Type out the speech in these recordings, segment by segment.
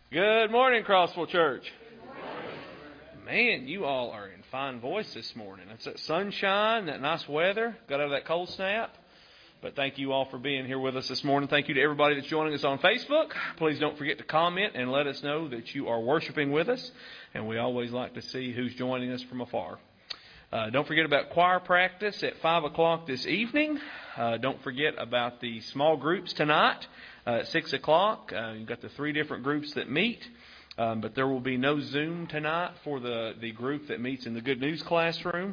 Good morning, Crossville Church. Man, you all are in fine voice this morning. It's that sunshine, that nice weather. Got out of that cold snap. But thank you all for being here with us this morning. Thank you to everybody that's joining us on Facebook. Please don't forget to comment and let us know that you are worshiping with us. And we always like to see who's joining us from afar. Don't forget about choir practice at 5 o'clock this evening. Don't forget about the small groups tonight at 6 o'clock. You've got the 3 different groups that meet. But there will be no Zoom tonight for the group that meets in the Good News classroom.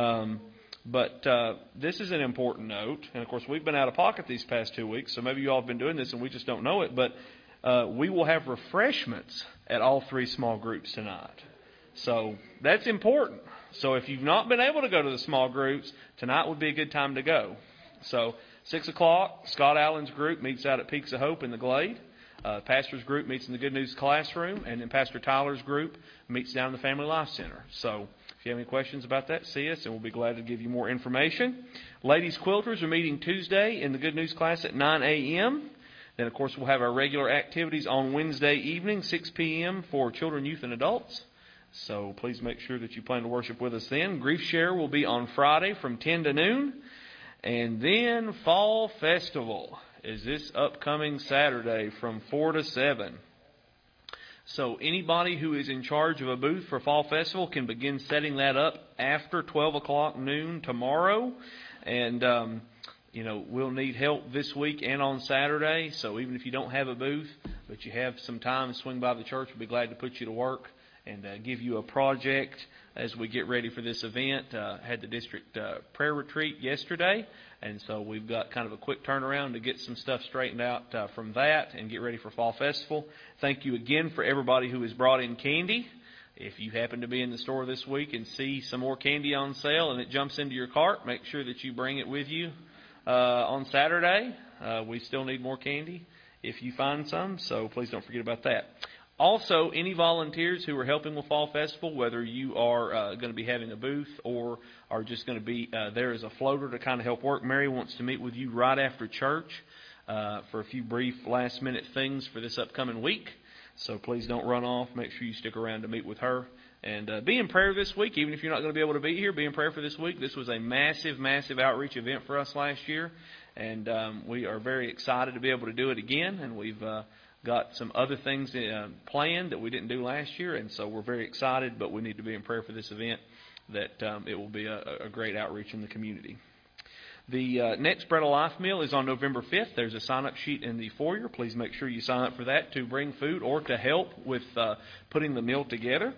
But this is an important note. And, of course, we've been out of pocket these past 2 weeks, so maybe you all have been doing this and we just don't know it. But we will have refreshments at all 3 small groups tonight. So that's important. So if you've not been able to go to the small groups, tonight would be a good time to go. So 6 o'clock, Scott Allen's group meets out at Peaks of Hope in the Glade. Pastor's group meets in the Good News classroom, and then Pastor Tyler's group meets down in the Family Life Center. So if you have any questions about that, see us, and we'll be glad to give you more information. Ladies Quilters are meeting Tuesday in the Good News class at 9 a.m. Then, of course, we'll have our regular activities on Wednesday evening, 6 p.m. for children, youth, and adults. So please make sure that you plan to worship with us then. Grief Share will be on Friday from 10 to noon. And then Fall Festival is this upcoming Saturday from 4 to 7. So anybody who is in charge of a booth for Fall Festival can begin setting that up after 12 o'clock noon tomorrow. And, we'll need help this week and on Saturday. So even if you don't have a booth, but you have some time, swing by the church. We'll be glad to put you to work and give you a project as we get ready for this event. Had the district prayer retreat yesterday, and so we've got kind of a quick turnaround to get some stuff straightened out from that and get ready for Fall Festival. Thank you again for everybody who has brought in candy. If you happen to be in the store this week and see some more candy on sale and it jumps into your cart, make sure that you bring it with you on Saturday. We still need more candy if you find some, so please don't forget about that. Also, any volunteers who are helping with Fall Festival, whether you are going to be having a booth or are just going to be there as a floater to kind of help work, Mary wants to meet with you right after church for a few brief last-minute things for this upcoming week. So please don't run off. Make sure you stick around to meet with her. And be in prayer this week. Even if you're not going to be able to be here, be in prayer for this week. This was a massive, massive outreach event for us last year. And we are very excited to be able to do it again. And we've got some other things planned that we didn't do last year, and so we're very excited, but we need to be in prayer for this event, that it will be a great outreach in the community. The next Bread of Life meal is on November 5th. There's a sign-up sheet in the foyer. Please make sure you sign up for that to bring food or to help with putting the meal together.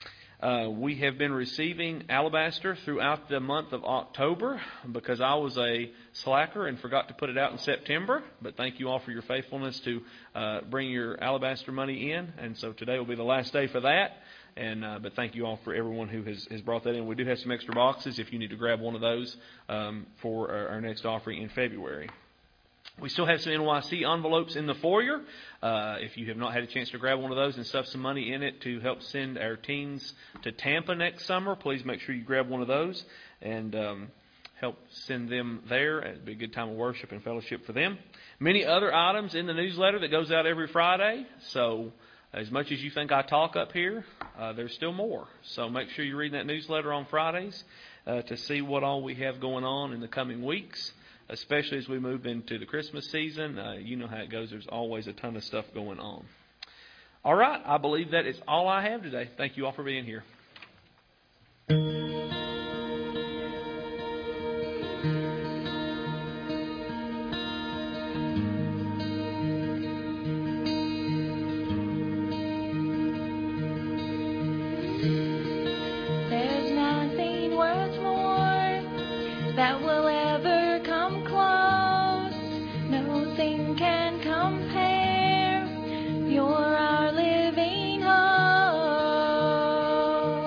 We have been receiving Alabaster throughout the month of October because I was a slacker and forgot to put it out in September. But thank you all for your faithfulness to bring your Alabaster money in. And so today will be the last day for that. But thank you all for everyone who has brought that in. We do have some extra boxes if you need to grab one of those for our next offering in February. We still have some NYC envelopes in the foyer. If you have not had a chance to grab one of those and stuff some money in it to help send our teens to Tampa next summer, please make sure you grab one of those and help send them there. It'd be a good time of worship and fellowship for them. Many other items in the newsletter that goes out every Friday. So as much as you think I talk up here, there's still more. So make sure you read that newsletter on Fridays to see what all we have going on in the coming weeks. Especially as we move into the Christmas season. You know how it goes. There's always a ton of stuff going on. All right. I believe that is all I have today. Thank you all for being here. There's nothing worth more that will ever nothing can compare. You're our living hope.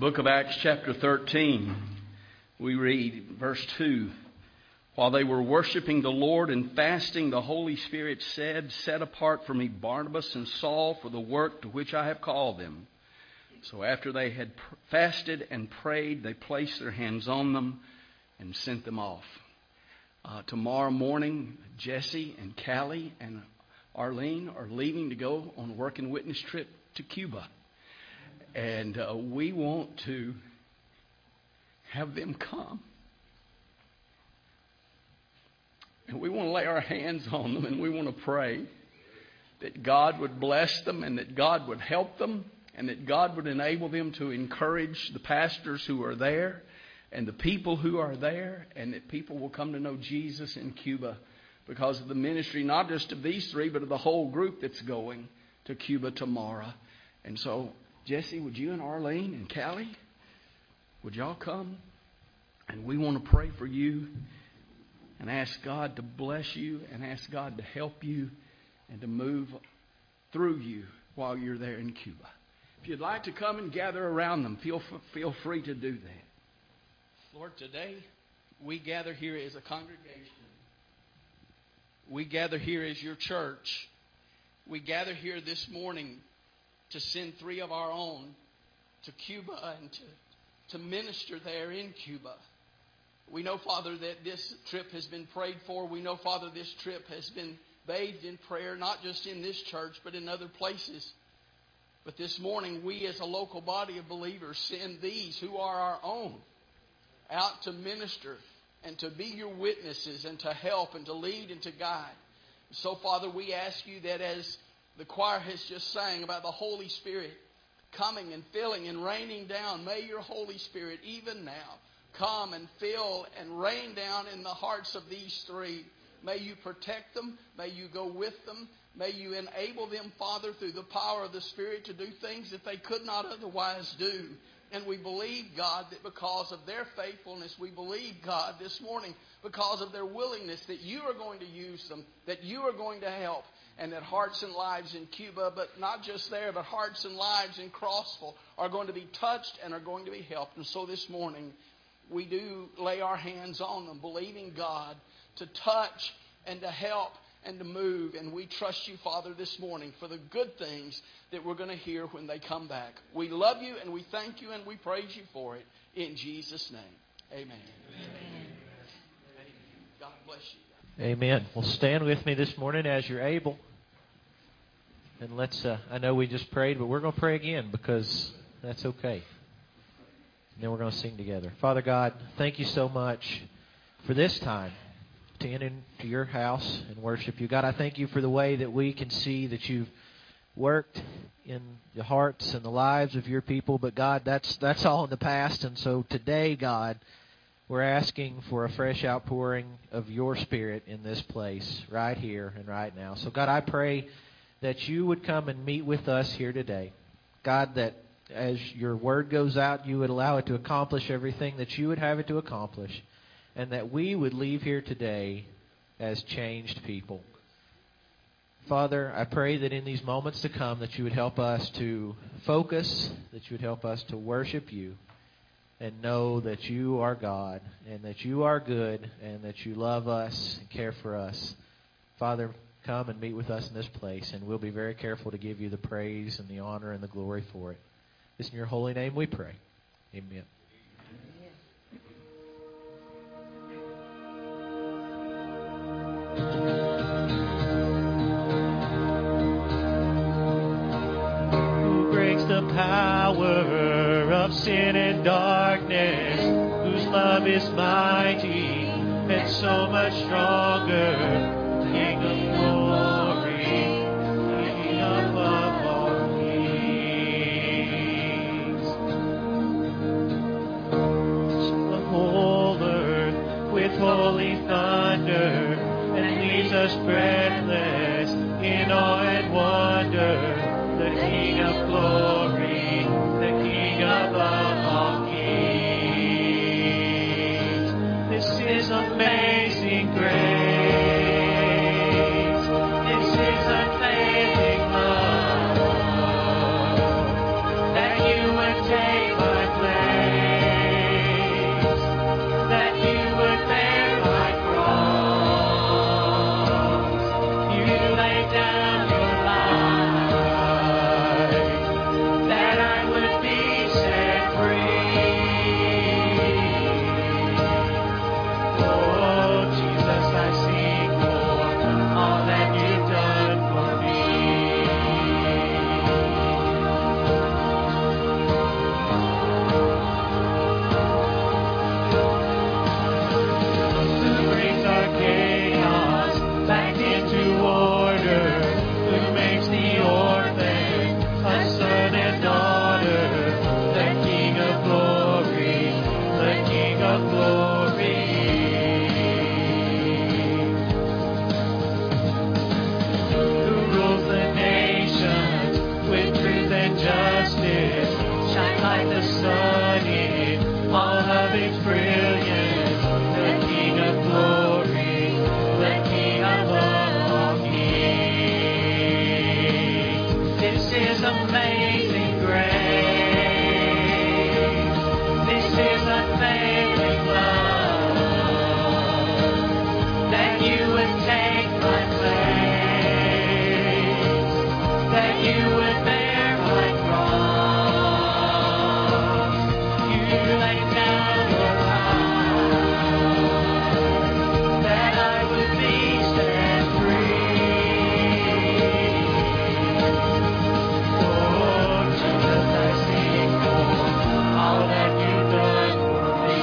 book of Acts chapter 13, we read verse 2. While they were worshiping the Lord and fasting, the Holy Spirit said, "Set apart for me Barnabas and Saul for the work to which I have called them." So after they had fasted and prayed, they placed their hands on them and sent them off. Tomorrow morning, Jesse and Callie and Arlene are leaving to go on a work and witness trip to Cuba. And we want to have them come. And we want to lay our hands on them, and we want to pray that God would bless them and that God would help them and that God would enable them to encourage the pastors who are there and the people who are there, and that people will come to know Jesus in Cuba because of the ministry, not just of these three, but of the whole group that's going to Cuba tomorrow. And so, Jesse, would you and Arlene and Callie, would y'all come? And we want to pray for you and ask God to bless you and ask God to help you and to move through you while you're there in Cuba. If you'd like to come and gather around them, feel free to do that. Lord, today we gather here as a congregation. We gather here as your church. We gather here this morning to send three of our own to Cuba and to minister there in Cuba. We know, Father, that this trip has been prayed for. We know, Father, this trip has been bathed in prayer, not just in this church, but in other places. But this morning, we as a local body of believers send these who are our own out to minister and to be your witnesses and to help and to lead and to guide. So, Father, we ask you that as the choir has just sang about the Holy Spirit coming and filling and raining down, may your Holy Spirit even now come and fill and rain down in the hearts of these three. May you protect them. May you go with them. May you enable them, Father, through the power of the Spirit to do things that they could not otherwise do. And we believe, God, that because of their faithfulness, we believe, God, this morning, because of their willingness, that you are going to use them, that you are going to help, and that hearts and lives in Cuba, but not just there, but hearts and lives in Crossville are going to be touched and are going to be helped. And so this morning, we do lay our hands on them, believing God to touch and to help and to move. And we trust you, Father, this morning for the good things that we're going to hear when they come back. We love you and we thank you and we praise you for it. In Jesus' name, amen. Amen. God bless you. Amen. Well, stand with me this morning as you're able. And let's, I know we just prayed, but we're going to pray again because that's okay. And then we're going to sing together. Father God, thank you so much for this time to enter into your house and worship you. God, I thank you for the way that we can see that you've worked in the hearts and the lives of your people. But God, that's all in the past. And so today, God, we're asking for a fresh outpouring of your Spirit in this place, right here and right now. So God, I pray that you would come and meet with us here today. God, that as your word goes out, you would allow it to accomplish everything that you would have it to accomplish. And that we would leave here today as changed people. Father, I pray that in these moments to come that you would help us to focus, that you would help us to worship you and know that you are God and that you are good and that you love us and care for us. Father, come and meet with us in this place, and we'll be very careful to give you the praise and the honor and the glory for it. It's in your holy name we pray. Amen. Who breaks the power of sin and darkness, whose love is mighty and so much stronger, King of glory, King above all kings. The whole earth with holy thunder, leaves us breathless in awe and wonder. The King of glory, the King above all kings. This is amazing grace. This is unfailing love. That you would take my place. perfect brilliance, the King of glory, the King above all kings. This is amazing grace. This is unfailing love, that you would take my place, that you would bear my cross. You laid down your life, that I would be set free. Lord Jesus, I sing for all that you've done for me.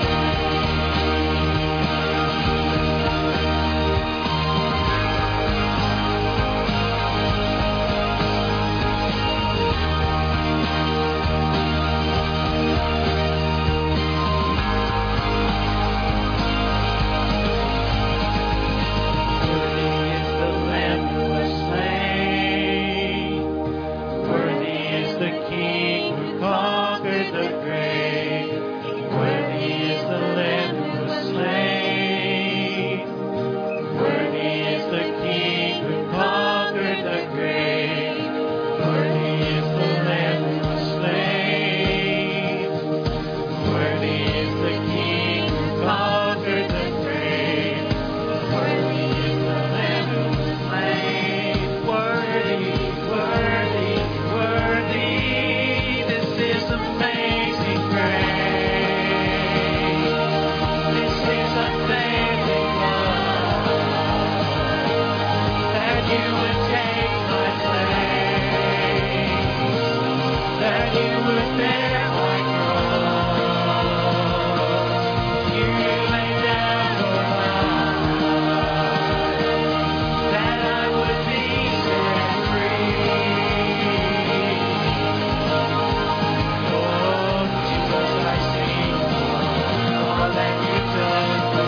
Worthy is the Lamb who was slain. Worthy is the King who conquered the grave. Worthy is the Lamb who was slain. Worthy is the King who conquered the grave. Worthy is the Lamb who was slain. Worthy is the King who conquered the grave. Worthy is the Lamb who was slain. Worthy, worthy, worthy. This is amazing grace. This is unfailing love, that you would take my place, that you would bear my cross. You laid down your life, that I would be set free. Lord Jesus, I sing all that you've done for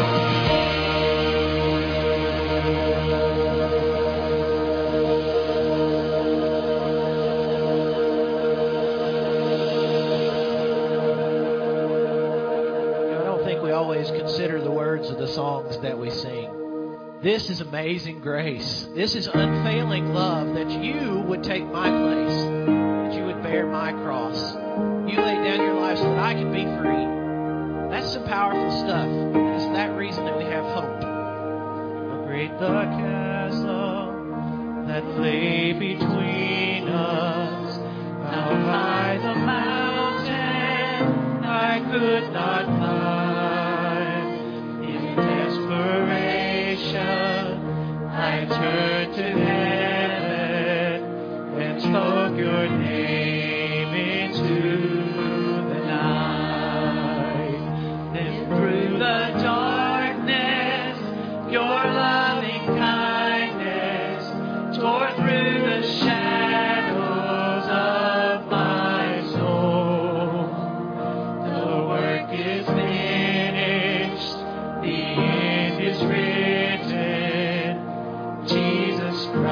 I don't think we always consider the words of the songs that we sing. This is amazing grace. This is unfailing love, that you would take my place, that you would bear my cross. You laid down your life so that I could be free. That's some powerful stuff. And it's that reason that we have hope. How great the chasm that lay between us. How high the mountain I could not climb. In desperation, I turned to heaven and spoke your name into the night. Then through the darkness, your loving kindness tore through the shadows of my soul. The work is finished, the end is written. Jesus Christ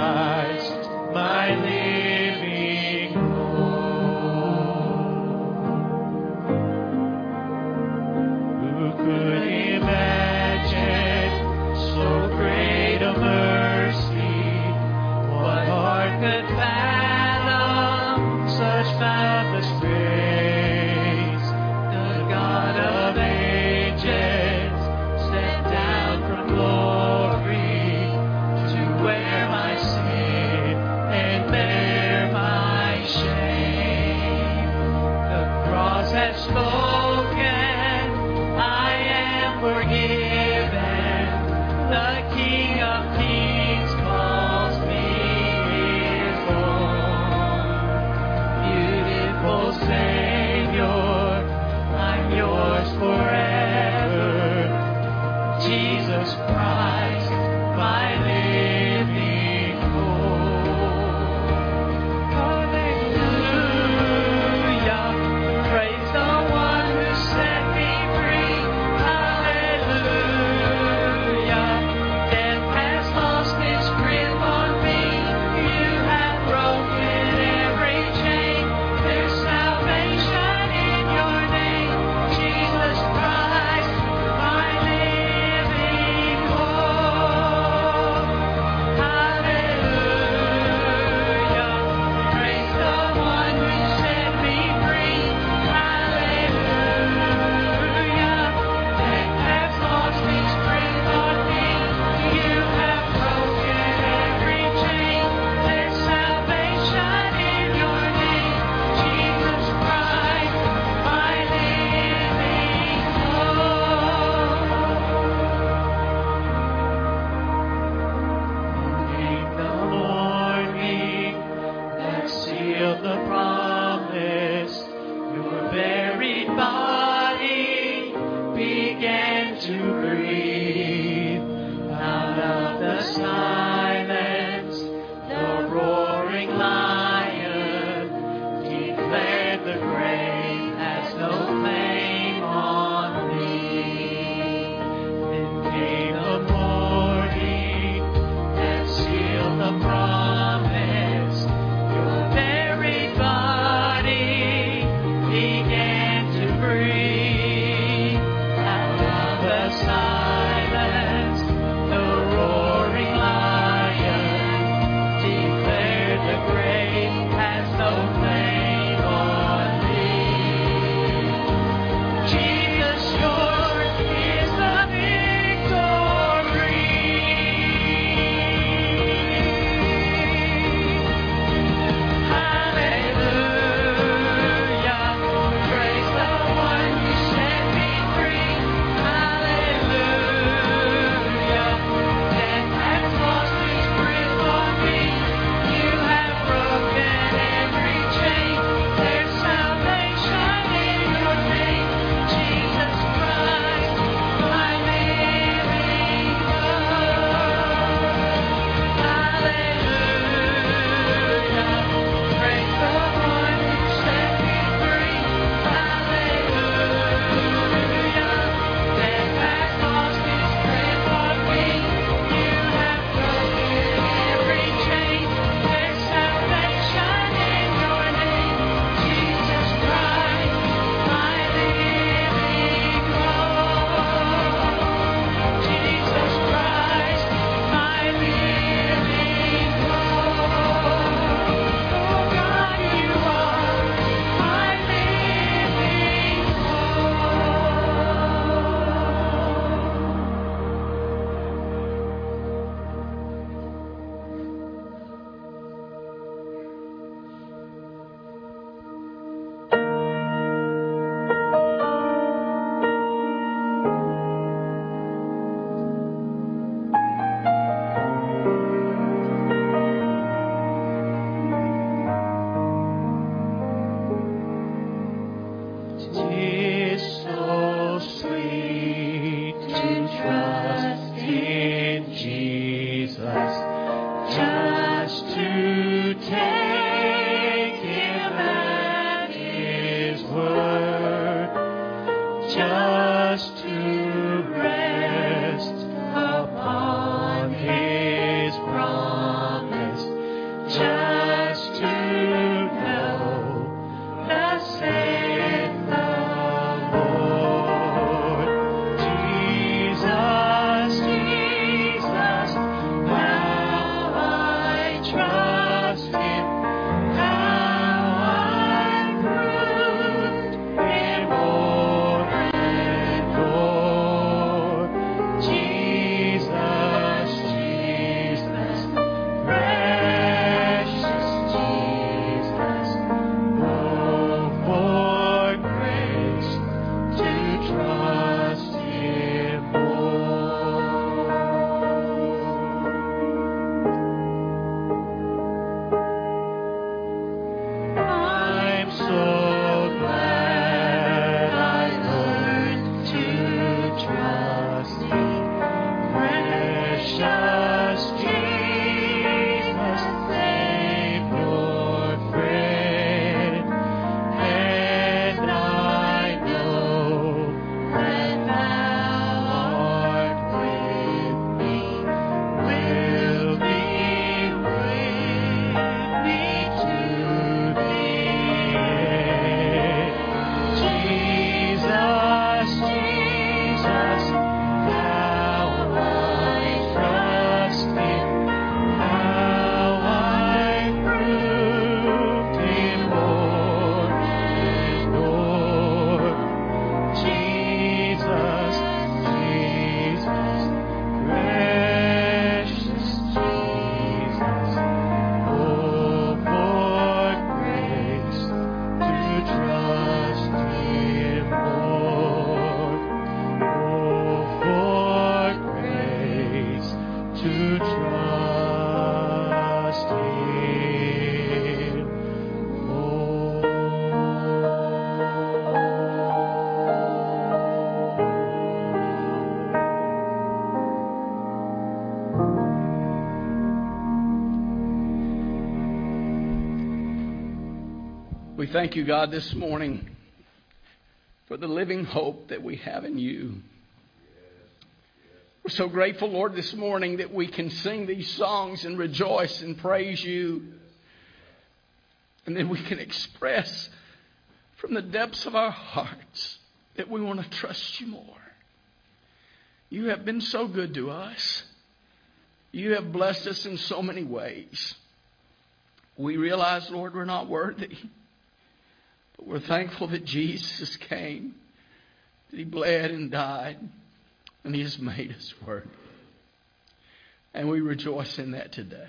We thank you, God, this morning for the living hope that we have in you. We're so grateful, Lord, this morning that we can sing these songs and rejoice and praise you. And then we can express from the depths of our hearts that we want to trust you more. You have been so good to us. You have blessed us in so many ways. We realize, Lord, we're not worthy. But we're thankful that Jesus came, that he bled and died, and he has made us worthy. And we rejoice in that today.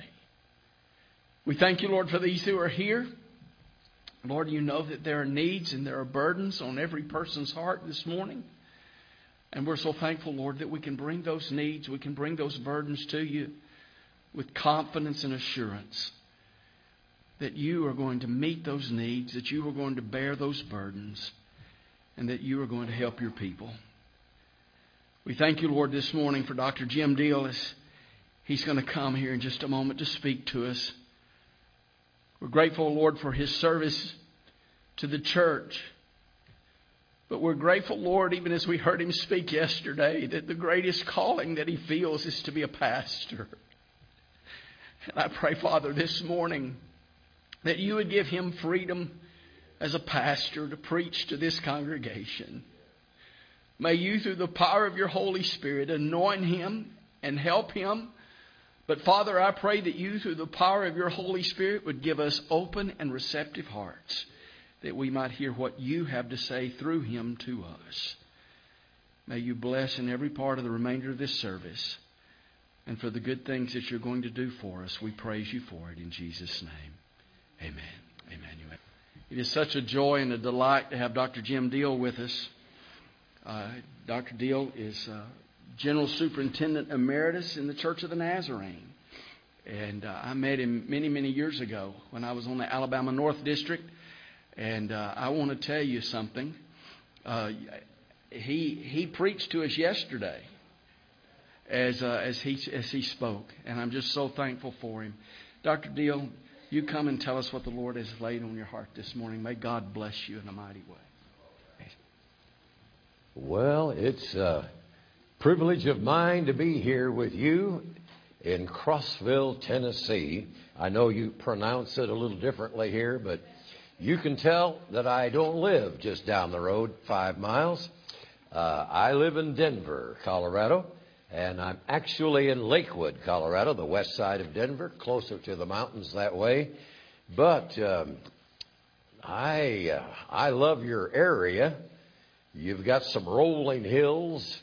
We thank you, Lord, for these who are here. Lord, you know that there are needs and there are burdens on every person's heart this morning. And we're so thankful, Lord, that we can bring those needs, we can bring those burdens to you with confidence and assurance that you are going to meet those needs, that you are going to bear those burdens, and that you are going to help your people. We thank you, Lord, this morning for Dr. Jim Deal as he's going to come here in just a moment to speak to us. We're grateful, Lord, for his service to the church. But we're grateful, Lord, even as we heard him speak yesterday, that the greatest calling that he feels is to be a pastor. And I pray, Father, this morning that you would give him freedom as a pastor to preach to this congregation. May you, through the power of your Holy Spirit, anoint him and help him. But Father, I pray that you, through the power of your Holy Spirit, would give us open and receptive hearts, that we might hear what you have to say through him to us. May you bless in every part of the remainder of this service. And for the good things that you're going to do for us, we praise you for it in Jesus' name. Amen. Amen. It is such a joy and a delight to have Dr. Jim Deal with us. Dr. Deal is General Superintendent Emeritus in the Church of the Nazarene. And I met him many, many years ago when I was on the Alabama North District. And I want to tell you something. He preached to us yesterday as he spoke. And I'm just so thankful for him. Dr. Deal, you come and tell us what the Lord has laid on your heart this morning. May God bless you in a mighty way. Well, it's a privilege of mine to be here with you in Crossville, Tennessee. I know you pronounce it a little differently here, but you can tell that I don't live just down the road 5 miles. I live in Denver, Colorado, and I'm actually in Lakewood, Colorado, the west side of Denver, closer to the mountains that way. But I love your area. You've got some rolling hills.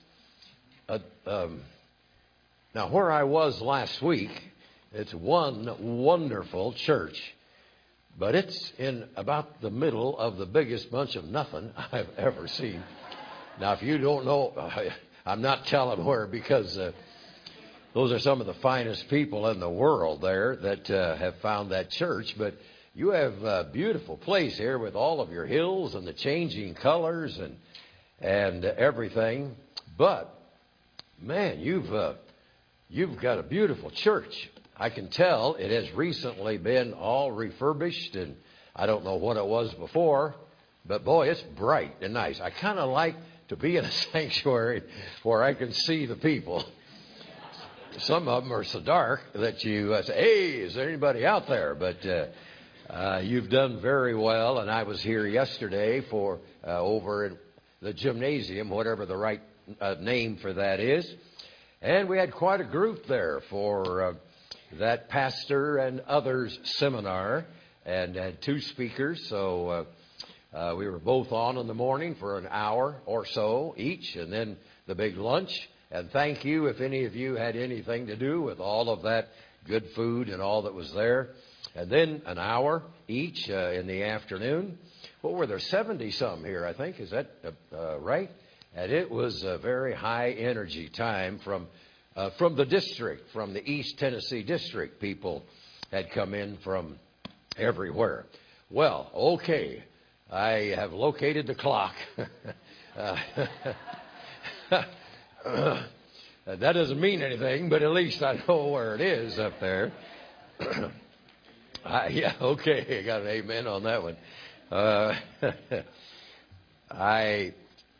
Now, where I was last week, it's one wonderful church, but it's in about the middle of the biggest bunch of nothing I've ever seen. Now, if you don't know, I'm not telling where, because those are some of the finest people in the world there that have found that church. But you have a beautiful place here with all of your hills and the changing colors and everything. But, man, you've got a beautiful church. I can tell it has recently been all refurbished, and I don't know what it was before, but boy, it's bright and nice. I kind of like to be in a sanctuary where I can see the people. Some of them are so dark that you say, hey, is there anybody out there? But you've done very well, and I was here yesterday for over in the gymnasium, whatever the right name for that is. And we had quite a group there for that pastor and others seminar, and had 2 speakers. So we were both on in the morning for an hour or so each, and then the big lunch. And thank you if any of you had anything to do with all of that good food and all that was there. And then an hour each in the afternoon. What were there, 70-some here, I think. Is that right? And it was a very high-energy time from the district, from the East Tennessee district. People had come in from everywhere. Well, okay, I have located the clock. That doesn't mean anything, but at least I know where it is up there. Yeah, okay, I got an amen on that one. I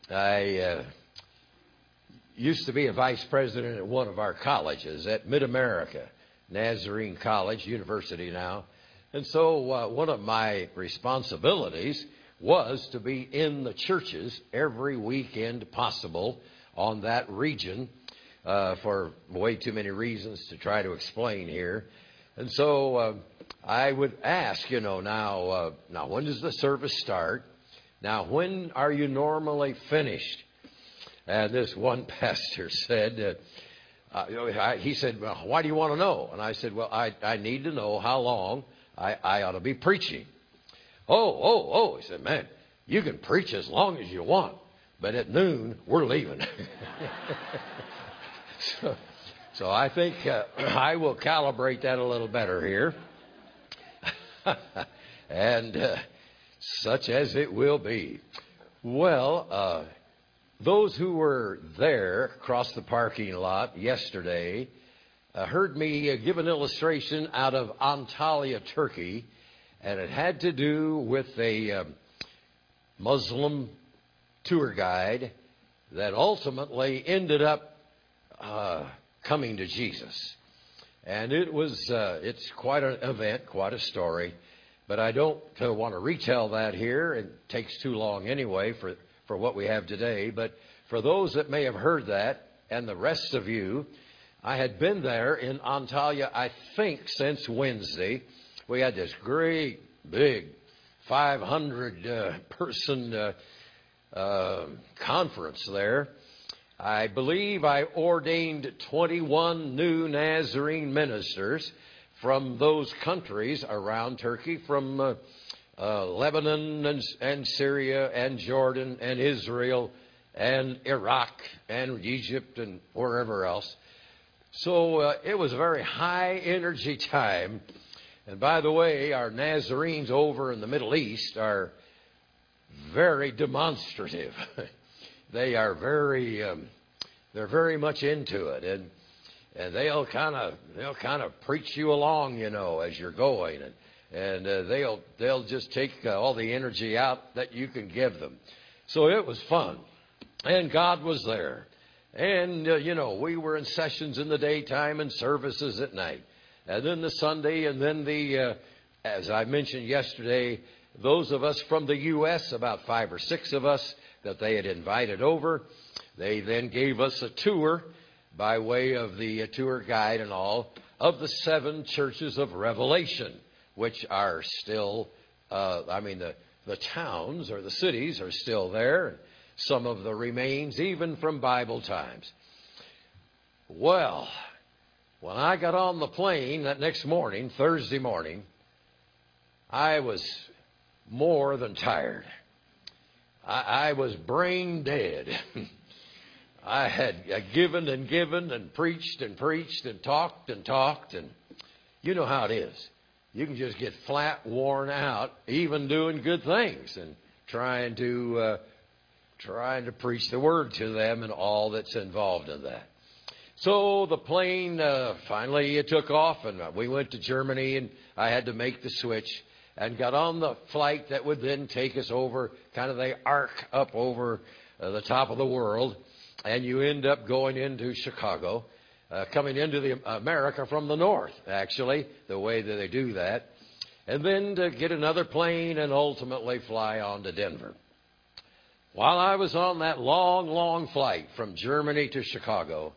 used to be a vice president at one of our colleges at Mid-America, Nazarene College, University now. And so one of my responsibilities was to be in the churches every weekend possible on that region for way too many reasons to try to explain here. And so I would ask, now when does the service start? Now, when are you normally finished? And this one pastor said, he said, well, why do you want to know? And I said, well, I need to know how long I ought to be preaching. Oh, he said, man, you can preach as long as you want, but at noon, we're leaving. So I think I will calibrate that a little better here. And such as it will be. Well, those who were there across the parking lot yesterday heard me give an illustration out of Antalya, Turkey, and it had to do with a Muslim tour guide that ultimately ended up coming to Jesus. And it's quite an event, quite a story. But I don't want to retell that here. It takes too long anyway for what we have today. But for those that may have heard that, and the rest of you, I had been there in Antalya, I think, since Wednesday. We had this great, big, 500-person conference there. I believe I ordained 21 new Nazarene ministers from those countries around Turkey, from Lebanon and Syria and Jordan and Israel and Iraq and Egypt and wherever else. So it was a very high-energy time. And by the way, our Nazarenes over in the Middle East are very demonstrative. They are they're very much into it, and they'll kind of preach you along, as you're going, and they'll just take all the energy out that you can give them. So it was fun. And God was there. And, we were in sessions in the daytime and services at night. And then the Sunday, and then as I mentioned yesterday, those of us from the U.S., about 5 or 6 of us that they had invited over, they then gave us a tour by way of the tour guide and all of the 7 churches of Revelation, which are still, the towns or the cities are still there. Some of the remains, even from Bible times. Well, when I got on the plane that next morning, Thursday morning, I was more than tired. I was brain dead. I had given and preached and talked, and you know how it is. You can just get flat worn out, even doing good things and trying to preach the word to them and all that's involved in that. So the plane finally took off, and we went to Germany, and I had to make the switch and got on the flight that would then take us over, kind of the arc up over the top of the world, and you end up going into Chicago, coming into America from the north, actually, the way that they do that, and then to get another plane and ultimately fly on to Denver. While I was on that long, long flight from Germany to Chicago,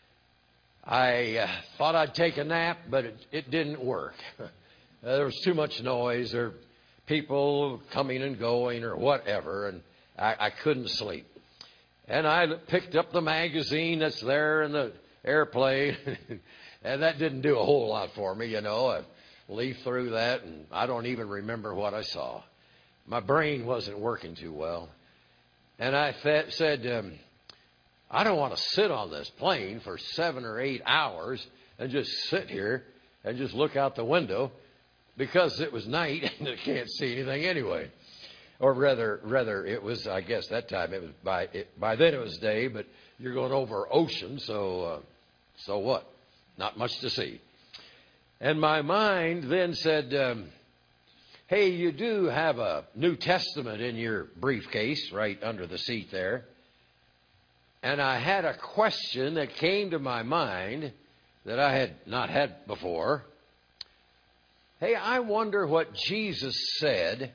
I thought I'd take a nap, but it didn't work. There was too much noise or people coming and going or whatever, and I couldn't sleep. And I picked up the magazine that's there in the airplane, and that didn't do a whole lot for me, I leafed through that, and I don't even remember what I saw. My brain wasn't working too well. And I said, I don't want to sit on this plane for 7 or 8 hours and just sit here and just look out the window because it was night and I can't see anything anyway. Or rather, it was, I guess that time, it was by then it was day, but you're going over ocean, so what? Not much to see. And my mind then said, hey, you do have a New Testament in your briefcase right under the seat there. And I had a question that came to my mind that I had not had before. Hey, I wonder what Jesus said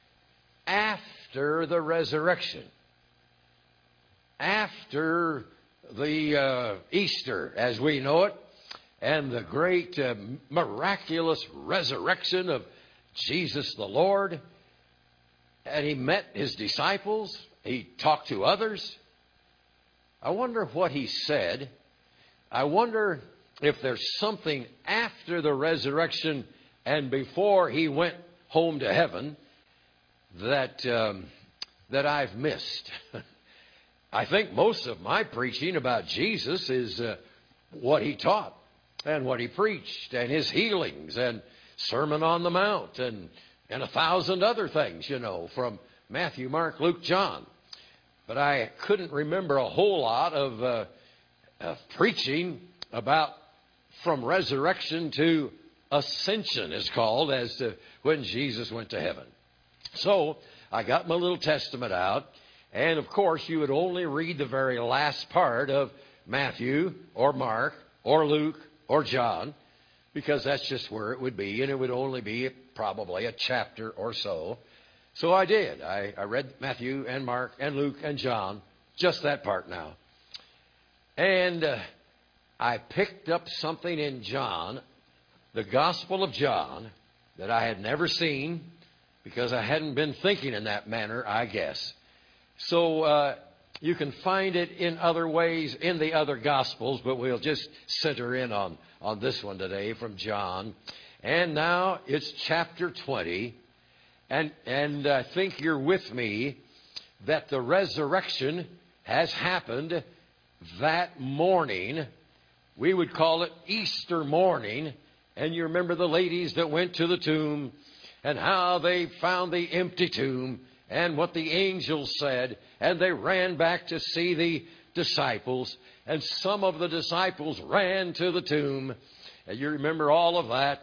after the resurrection, after the Easter as we know it, and the great miraculous resurrection of Jesus the Lord. And he met his disciples. He talked to others. I wonder what he said. I wonder if there's something after the resurrection and before he went home to heaven that I've missed. I think most of my preaching about Jesus is what he taught and what he preached and his healings and Sermon on the Mount and 1,000 other things, from Matthew, Mark, Luke, John. But I couldn't remember a whole lot of preaching about from resurrection to ascension, is called, as to when Jesus went to heaven. So I got my little testament out, and of course you would only read the very last part of Matthew or Mark or Luke or John, because that's just where it would be, and it would only be probably a chapter or so. So I did. I read Matthew and Mark and Luke and John, just that part now. And I picked up something in John, the Gospel of John, that I had never seen because I hadn't been thinking in that manner, I guess. So you can find it in other ways in the other Gospels, but we'll just center in on this one today from John. And now it's chapter 20. And I think you're with me that the resurrection has happened that morning. We would call it Easter morning. And you remember the ladies that went to the tomb and how they found the empty tomb and what the angels said. And they ran back to see the disciples. And some of the disciples ran to the tomb. And you remember all of that.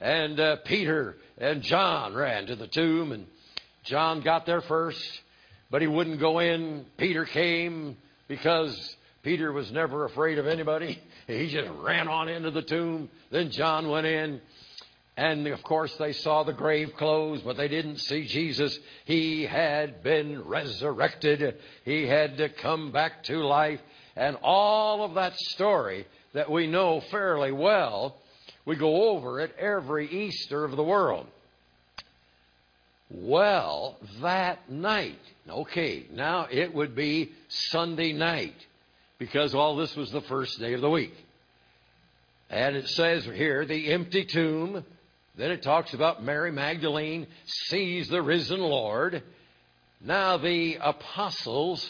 And Peter and John ran to the tomb. And John got there first. but he wouldn't go in. Peter came because Peter was never afraid of anybody. He just ran on into the tomb. Then John went in. And, of course, they saw the grave closed, but they didn't see Jesus. He had been resurrected. He had to come back to life. And all of that story that we know fairly well, we go over it every Easter of the world. Well, that night, okay, now it would be Sunday night, because all this was the first day of the week. And it says here, the empty tomb. Then it talks about Mary Magdalene sees the risen Lord. Now the apostles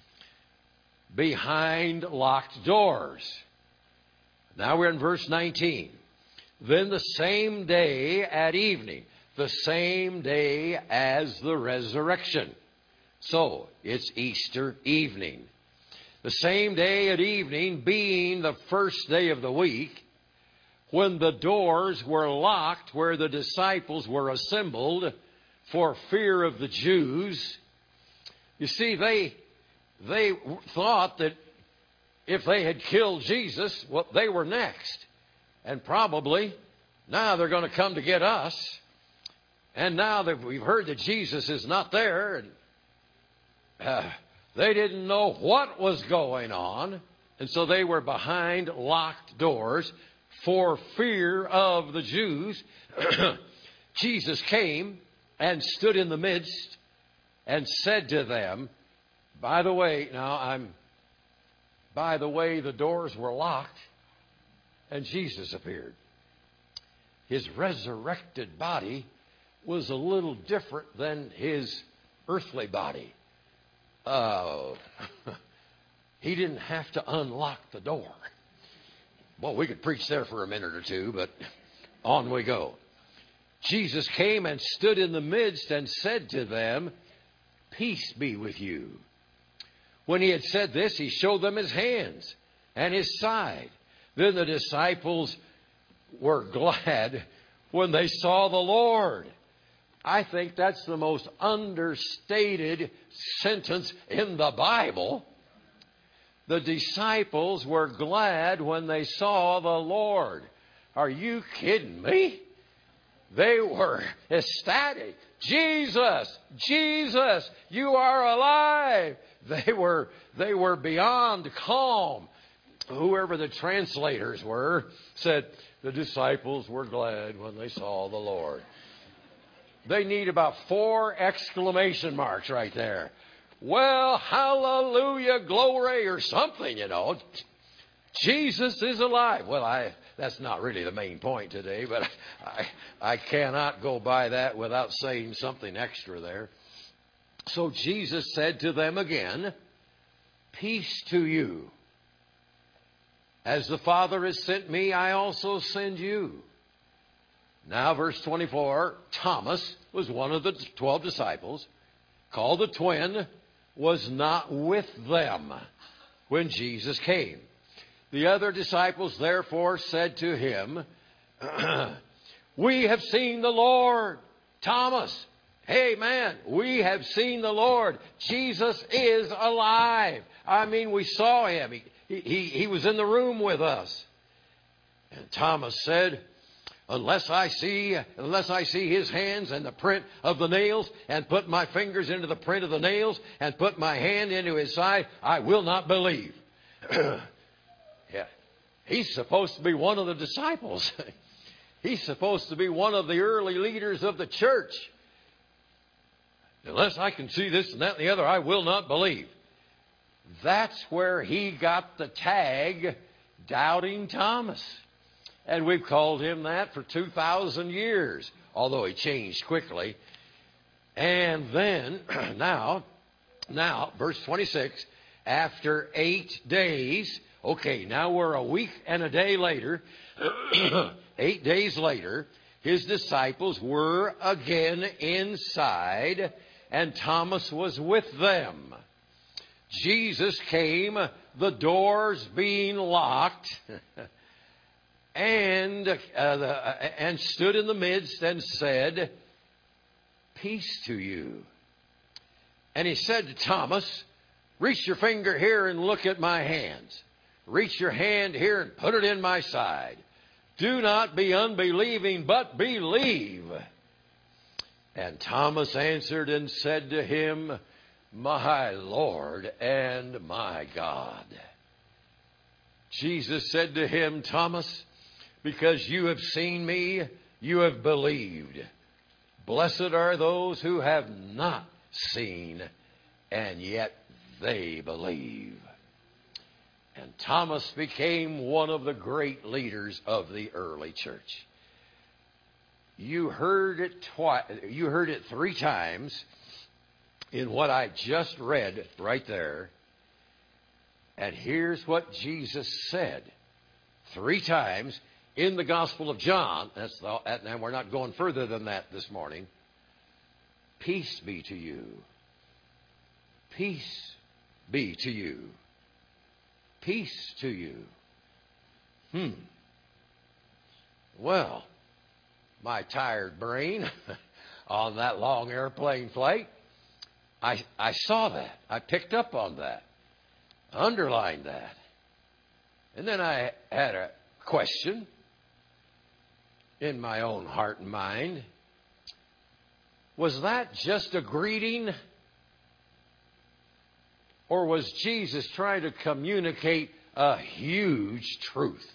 behind locked doors. Now we're in verse 19. Then the same day at evening, the same day as the resurrection. So it's Easter evening. The same day at evening, being the first day of the week, when the doors were locked where the disciples were assembled for fear of the Jews. You see, they thought that if they had killed Jesus, well, they were next. And probably now they're going to come to get us. And now that we've heard that Jesus is not there, and they didn't know what was going on. And so they were behind locked doors for fear of the Jews. Jesus came and stood in the midst and said to them, by the way, the doors were locked, and Jesus appeared. His resurrected body was a little different than his earthly body. He didn't have to unlock the door. Well, we could preach there for a minute or two, but on we go. Jesus came and stood in the midst and said to them, peace be with you. When he had said this, he showed them his hands and his side. Then the disciples were glad when they saw the Lord. I think that's the most understated sentence in the Bible. The disciples were glad when they saw the Lord. Are you kidding me? They were ecstatic. Jesus, Jesus, you are alive. They were beyond calm. Whoever the translators were said the disciples were glad when they saw the Lord. They need about 4 exclamation marks right there. Well, hallelujah, glory, or something, you know. Jesus is alive. Well, that's not really the main point today, but I cannot go by that without saying something extra there. So Jesus said to them again, peace to you. As the Father has sent me, I also send you. Now, verse 24, Thomas was one of the 12 disciples, called the twin, was not with them when Jesus came. The other disciples therefore said to him, we have seen the Lord. Thomas, hey man, we have seen the Lord. Jesus is alive. I mean, we saw him. He was in the room with us. And Thomas said, Unless I see his hands and the print of the nails, and put my fingers into the print of the nails, and put my hand into his side, I will not believe. Yeah. He's supposed to be one of the disciples. He's supposed to be one of the early leaders of the church. Unless I can see this and that and the other, I will not believe. That's where he got the tag, Doubting Thomas. And we've called him that for 2,000 years, although he changed quickly. And then, now, verse 26, after 8 days, okay, now we're a week and a day later, 8 days later, his disciples were again inside, and Thomas was with them. Jesus came, the doors being locked, and stood in the midst and said, peace to you. And he said to Thomas, reach your finger here and look at my hands. Reach your hand here and put it in my side. Do not be unbelieving, but believe. And Thomas answered and said to him, my Lord and my God. Jesus said to him, Thomas, because you have seen me, you have believed. Blessed are those who have not seen, and yet they believe. And Thomas became one of the great leaders of the early church. You heard it 3 times in what I just read right there. And here's what Jesus said 3 times in the Gospel of John. And we're not going further than that this morning. Peace be to you. Peace be to you. Peace to you. Well, my tired brain on that long airplane flight, I saw that. I picked up on that. Underlined that. And then I had a question in my own heart and mind. Was that just a greeting? Or was Jesus trying to communicate a huge truth?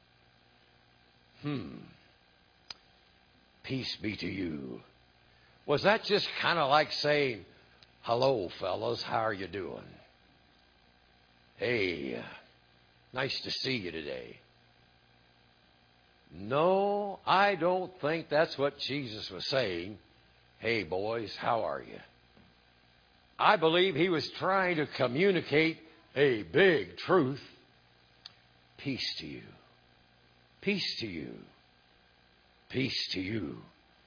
Peace be to you. Was that just kind of like saying, hello, fellas, how are you doing? Hey, nice to see you today. No, I don't think that's what Jesus was saying. Hey, boys, how are you? I believe he was trying to communicate a big truth. Peace to you. Peace to you. Peace to you.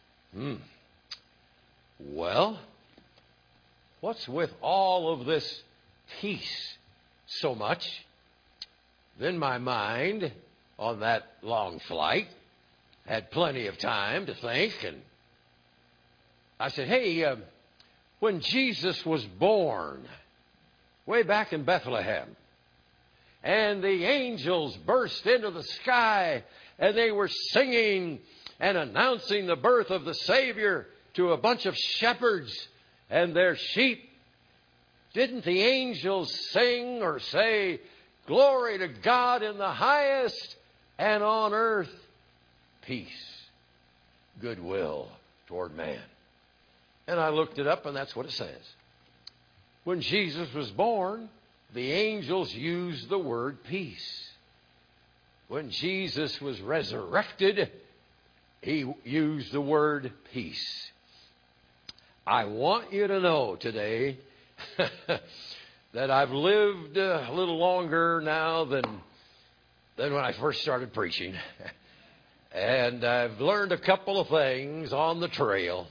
Well, what's with all of this peace so much? Then my mind, on that long flight, had plenty of time to think, and I said, hey, when Jesus was born, way back in Bethlehem, and the angels burst into the sky, and they were singing and announcing the birth of the Savior to a bunch of shepherds and their sheep, didn't the angels sing or say, glory to God in the highest, and on earth, peace, goodwill toward man? And I looked it up, and that's what it says. When Jesus was born, the angels used the word peace. When Jesus was resurrected, he used the word peace. I want you to know today that I've lived a little longer now than when I first started preaching. And I've learned a couple of things on the trail.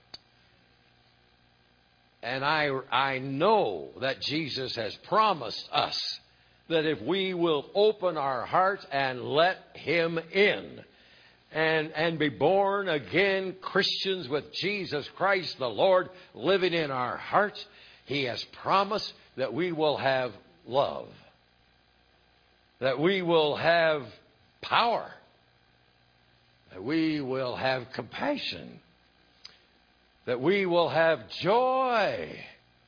And I know that Jesus has promised us that if we will open our hearts and let him in and be born again Christians with Jesus Christ the Lord living in our hearts, he has promised that we will have love, that we will have power, that we will have compassion, that we will have joy.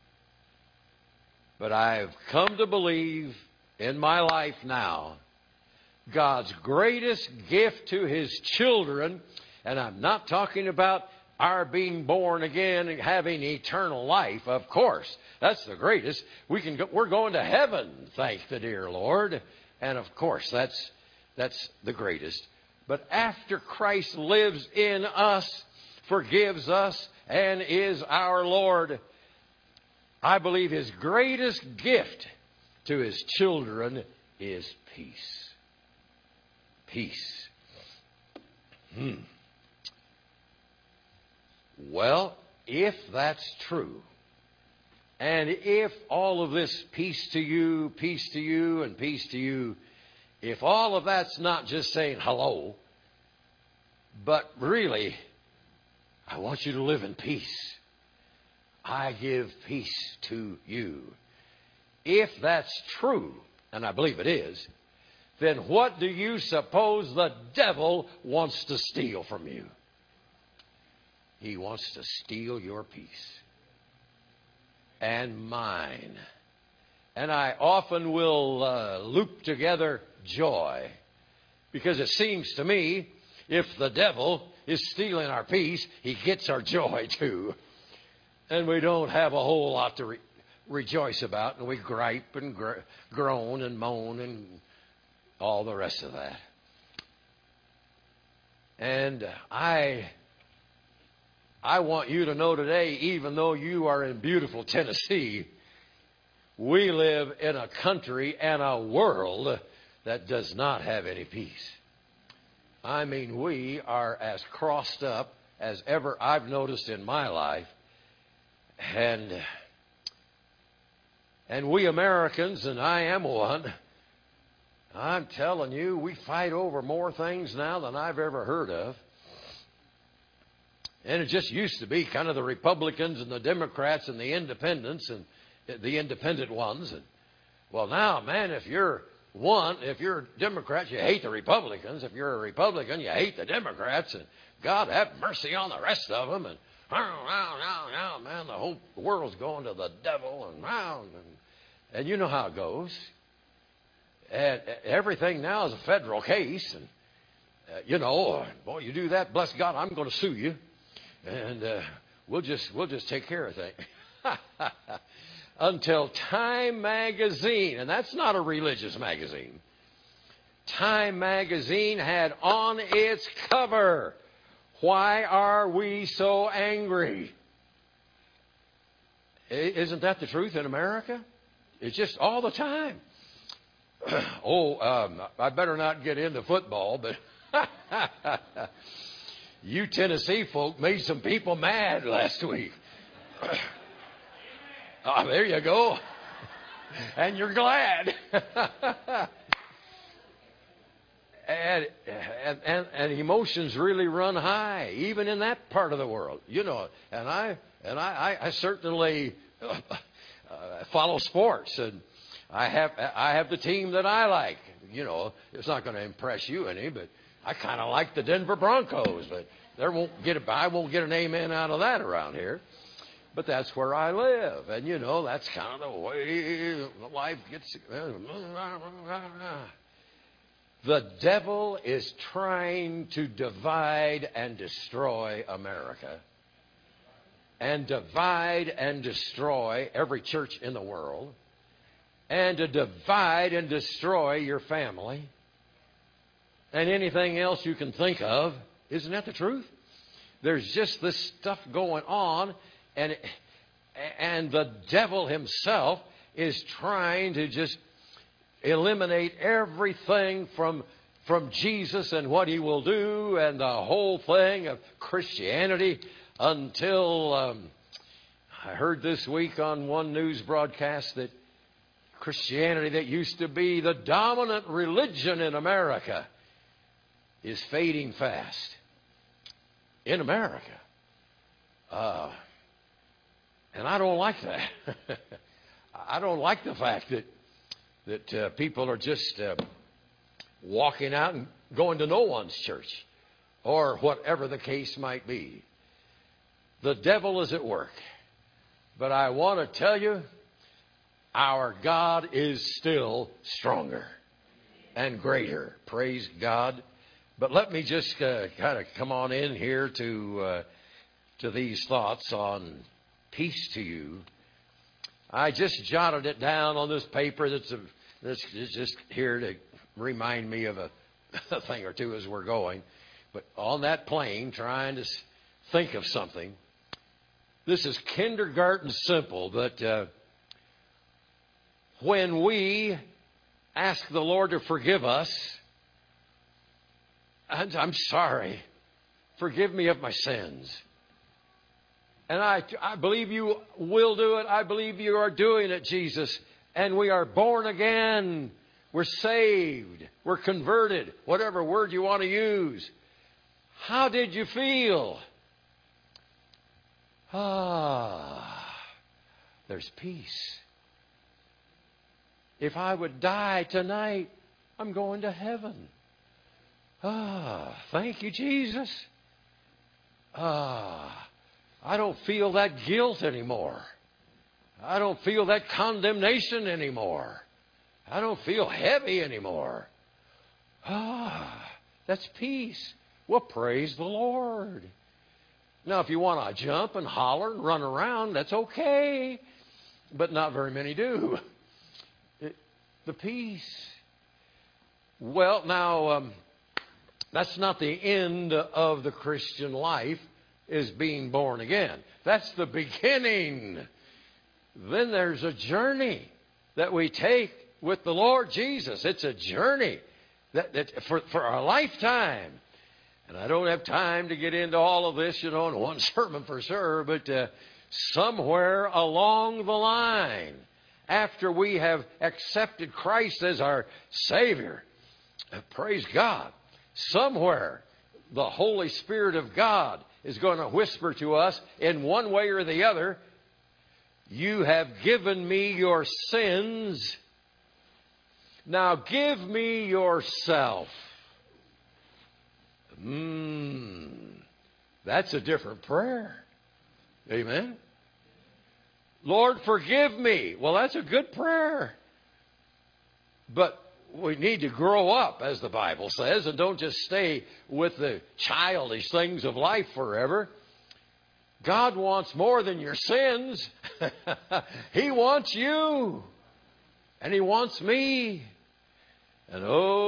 But I've come to believe in my life now, God's greatest gift to his children, and I'm not talking about our being born again and having eternal life, of course. That's the greatest. We're going to heaven, thank the dear Lord. And of course, that's the greatest. But after Christ lives in us, forgives us, and is our Lord, I believe his greatest gift to his children is peace. Peace. Well, if that's true, and if all of this peace to you, and peace to you, if all of that's not just saying hello, but really, I want you to live in peace. I give peace to you. If that's true, and I believe it is, then what do you suppose the devil wants to steal from you? He wants to steal your peace and mine. And I often will loop together joy, because it seems to me if the devil is stealing our peace, he gets our joy too. And we don't have a whole lot to rejoice about, and we gripe and groan and moan and all the rest of that. And I want you to know today, even though you are in beautiful Tennessee, we live in a country and a world that does not have any peace. I mean, we are as crossed up as ever I've noticed in my life. And we Americans, and I am one, I'm telling you, we fight over more things now than I've ever heard of. And it just used to be kind of the Republicans and the Democrats and the independents and the independent ones. And, well, now, man, if you're Democrats, you hate the Republicans. If you're a Republican, you hate the Democrats. And God have mercy on the rest of them. And man, the whole world's going to the devil. And you know how it goes. And everything now is a federal case. And, boy, you do that, bless God, I'm going to sue you. And we'll just take care of things. Until Time magazine, and that's not a religious magazine, Time magazine had on its cover, "Why are we so angry?" Isn't that the truth in America? It's just all the time. I better not get into football, but you Tennessee folk made some people mad last week. Oh, there you go. And you're glad. and emotions really run high, even in that part of the world. And I certainly follow sports, and I have the team that I like. It's not going to impress you any, but I kind of like the Denver Broncos, but I won't get an amen out of that around here. But that's where I live. And, that's kind of the way life gets. The devil is trying to divide and destroy America. And divide and destroy every church in the world. And to divide and destroy your family. And anything else you can think of. Isn't that the truth? There's just this stuff going on. And the devil himself is trying to just eliminate everything from Jesus and what he will do and the whole thing of Christianity until I heard this week on one news broadcast that Christianity, that used to be the dominant religion in America, is fading fast. In America. And I don't like that. I don't like the fact that people are just walking out and going to no one's church or whatever the case might be. The devil is at work. But I want to tell you, our God is still stronger and greater. Praise God. But let me just kind of come on in here to these thoughts on peace to you. I just jotted it down on this paper that's just here to remind me of a thing or two as we're going. But on that plane, trying to think of something. This is kindergarten simple, but when we ask the Lord to forgive us, and I'm sorry, forgive me of my sins. And I believe you will do it. I believe you are doing it, Jesus. And we are born again. We're saved. We're converted. Whatever word you want to use. How did you feel? there's peace. If I would die tonight, I'm going to heaven. Thank you, Jesus. I don't feel that guilt anymore. I don't feel that condemnation anymore. I don't feel heavy anymore. That's peace. Well, praise the Lord. Now, if you want to jump and holler and run around, that's okay. But not very many do. The peace. Well, now, that's not the end of the Christian life, is being born again. That's the beginning. Then there's a journey that we take with the Lord Jesus. It's a journey that for our lifetime. And I don't have time to get into all of this, in one sermon for sure, but somewhere along the line, after we have accepted Christ as our Savior, praise God, somewhere the Holy Spirit of God is going to whisper to us in one way or the other, you have given me your sins. Now give me yourself. That's a different prayer. Amen. Lord, forgive me. Well, that's a good prayer. But we need to grow up, as the Bible says, and don't just stay with the childish things of life forever. God wants more than your sins. He wants you. And He wants me. And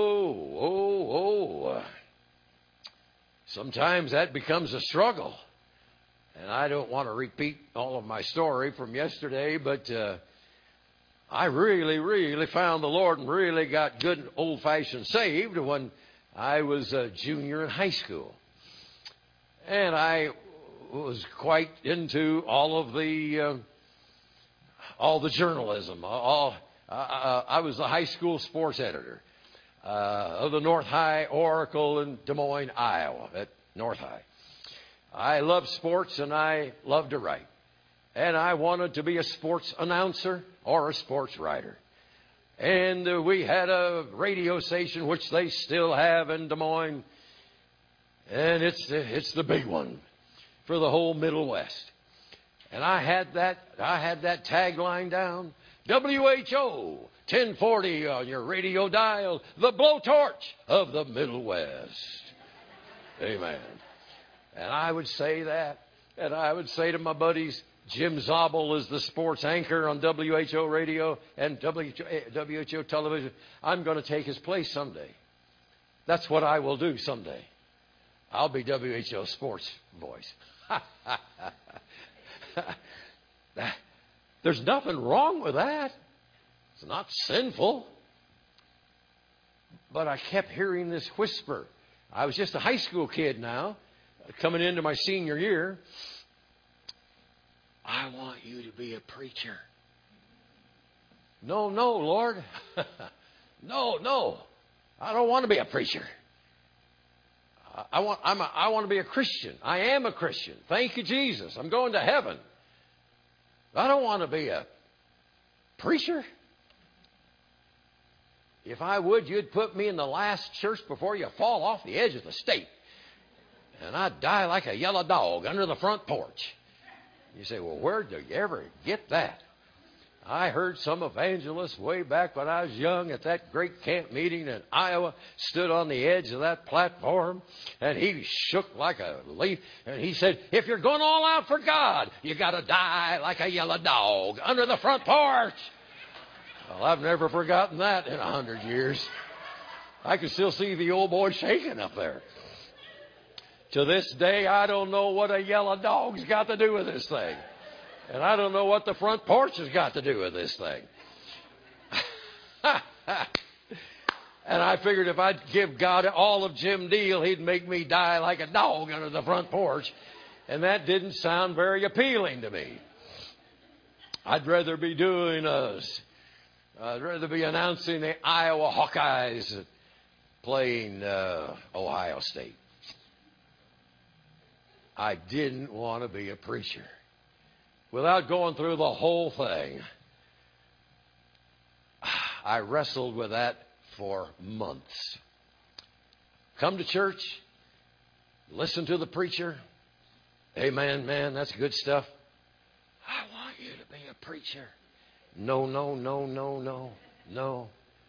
sometimes that becomes a struggle. And I don't want to repeat all of my story from yesterday, but I really found the Lord and really got good old-fashioned saved when I was a junior in high school. And I was quite into all the journalism. I was the high school sports editor of the North High Oracle in Des Moines, Iowa, at North High. I loved sports and I loved to write. And I wanted to be a sports announcer or a sports writer. And we had a radio station, which they still have in Des Moines. And it's the big one for the whole Middle West. And I had that tagline down. WHO 1040 on your radio dial, the blowtorch of the Middle West. Amen. And I would say that. And I would say to my buddies, Jim Zabel is the sports anchor on WHO radio and WHO television. I'm going to take his place someday. That's what I will do someday. I'll be WHO sports voice. There's nothing wrong with that. It's not sinful. But I kept hearing this whisper. I was just a high school kid now, coming into my senior year. I want you to be a preacher. No, Lord. No. I don't want to be a preacher. I want to be a Christian. I am a Christian. Thank you, Jesus. I'm going to heaven. I don't want to be a preacher. If I would, you'd put me in the last church before you fall off the edge of the state. And I'd die like a yellow dog under the front porch. You say, well, where did you ever get that? I heard some evangelist way back when I was young at that great camp meeting in Iowa, stood on the edge of that platform, and he shook like a leaf, and he said, if you're going all out for God, you got to die like a yellow dog under the front porch. Well, I've never forgotten that in 100 years. I can still see the old boy shaking up there. To this day, I don't know what a yellow dog's got to do with this thing. And I don't know what the front porch has got to do with this thing. And I figured if I'd give God all of Jim Deal, He'd make me die like a dog under the front porch. And that didn't sound very appealing to me. I'd rather be announcing the Iowa Hawkeyes playing Ohio State. I didn't want to be a preacher. without going through the whole thing. I wrestled with that for months. Come to church, listen to the preacher. Amen, man, that's good stuff. I want you to be a preacher. No, no, no, no, no, no.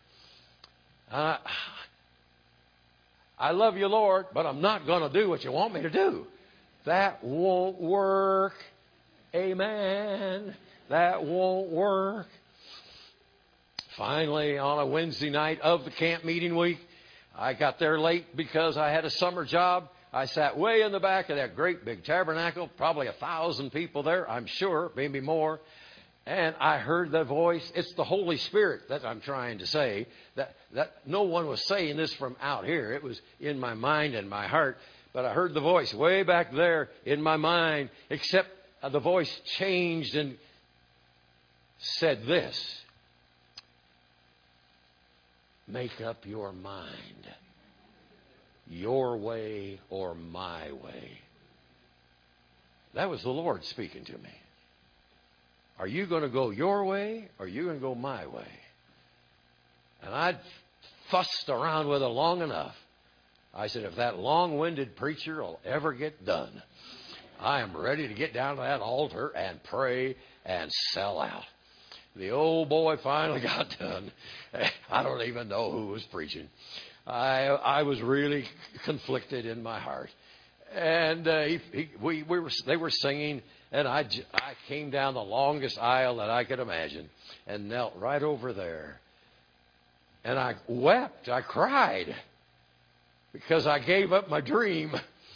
I love you, Lord, but I'm not going to do what you want me to do. That won't work. Amen. That won't work. Finally, on a Wednesday night of the camp meeting week, I got there late because I had a summer job. I sat way in the back of that great big tabernacle, probably 1,000 people there, I'm sure, maybe more. And I heard the voice. It's the Holy Spirit that I'm trying to say. That no one was saying this from out here. It was in my mind and my heart. But I heard the voice way back there in my mind, except the voice changed and said this. Make up your mind. Your way or my way. That was the Lord speaking to me. Are you going to go your way or are you going to go my way? And I'd fussed around with it long enough. I said, if that long-winded preacher will ever get done, I am ready to get down to that altar and pray and sell out. The old boy finally got done. I don't even know who was preaching. I was really conflicted in my heart. And they were singing, and I came down the longest aisle that I could imagine and knelt right over there. And I wept. I cried because I gave up my dream.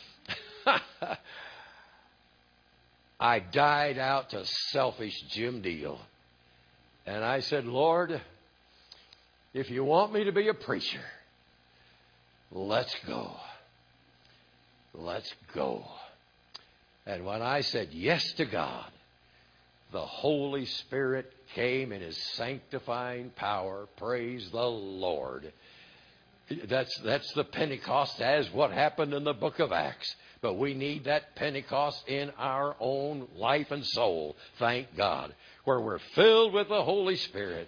I died out to selfish Jim Deal. And I said, Lord, if you want me to be a preacher, let's go. Let's go. And when I said yes to God, the Holy Spirit came in His sanctifying power. Praise the Lord. That's the Pentecost as what happened in the book of Acts. But we need that Pentecost in our own life and soul, thank God, where we're filled with the Holy Spirit.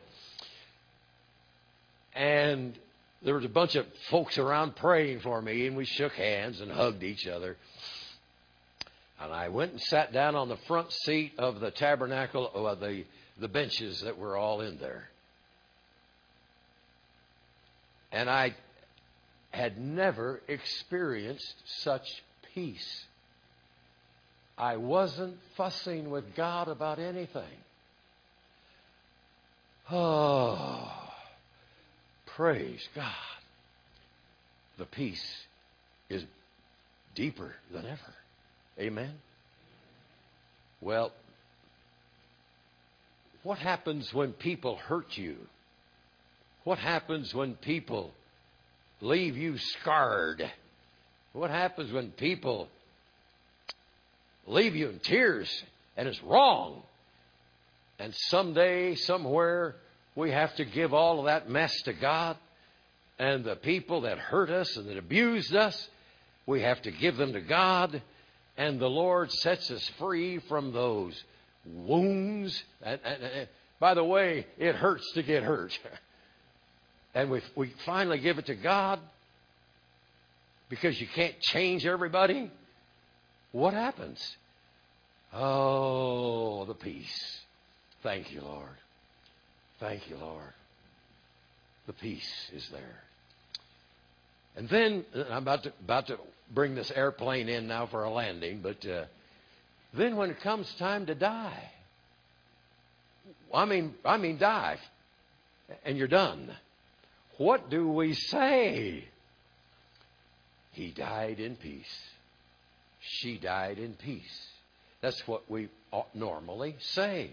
And there was a bunch of folks around praying for me, and we shook hands and hugged each other. And I went and sat down on the front seat of the tabernacle, of the benches that were all in there. And I had never experienced such peace. I wasn't fussing with God about anything. Oh, praise God. The peace is deeper than ever. Amen? Well, what happens when people hurt you? What happens when people leave you scarred? What happens when people leave you in tears and it's wrong? And someday, somewhere, we have to give all of that mess to God. And the people that hurt us and that abused us, we have to give them to God. And the Lord sets us free from those wounds. And by the way, it hurts to get hurt. And we finally give it to God because you can't change everybody. What happens? Oh, the peace. Thank you, Lord. Thank you, Lord. The peace is there. And then I'm about to bring this airplane in now for a landing, but then when it comes time to die, I mean die, and you're done. What do we say? He died in peace. She died in peace. That's what we normally say.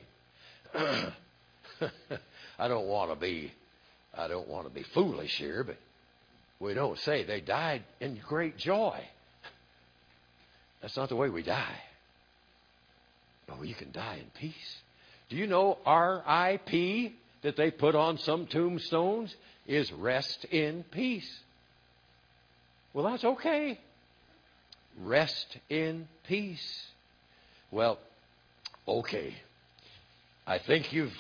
I don't want to be foolish here, but we don't say they died in great joy. That's not the way we die. Oh, you can die in peace. Do you know R.I.P. that they put on some tombstones is rest in peace? Well, that's okay. Rest in peace. Well, Okay. I think you've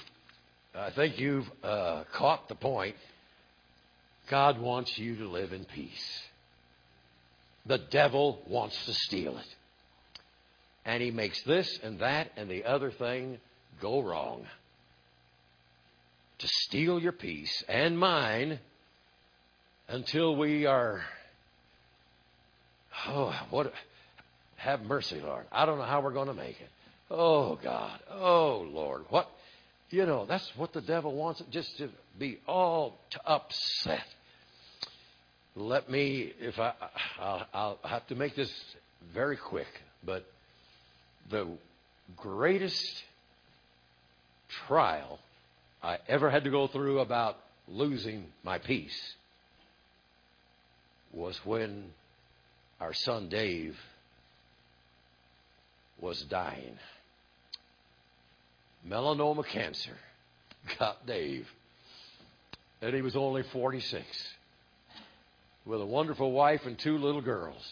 caught the point. God wants you to live in peace. The devil wants to steal it. And he makes this and that and the other thing go wrong. To steal your peace and mine until we are, have mercy, Lord. I don't know how we're going to make it. Oh, God. Oh, Lord. That's what the devil wants, just to be all upset. I'll have to make this very quick, but the greatest trial I ever had to go through about losing my peace was when our son Dave was dying. Melanoma cancer got Dave, and he was only 46, with a wonderful wife and 2 little girls.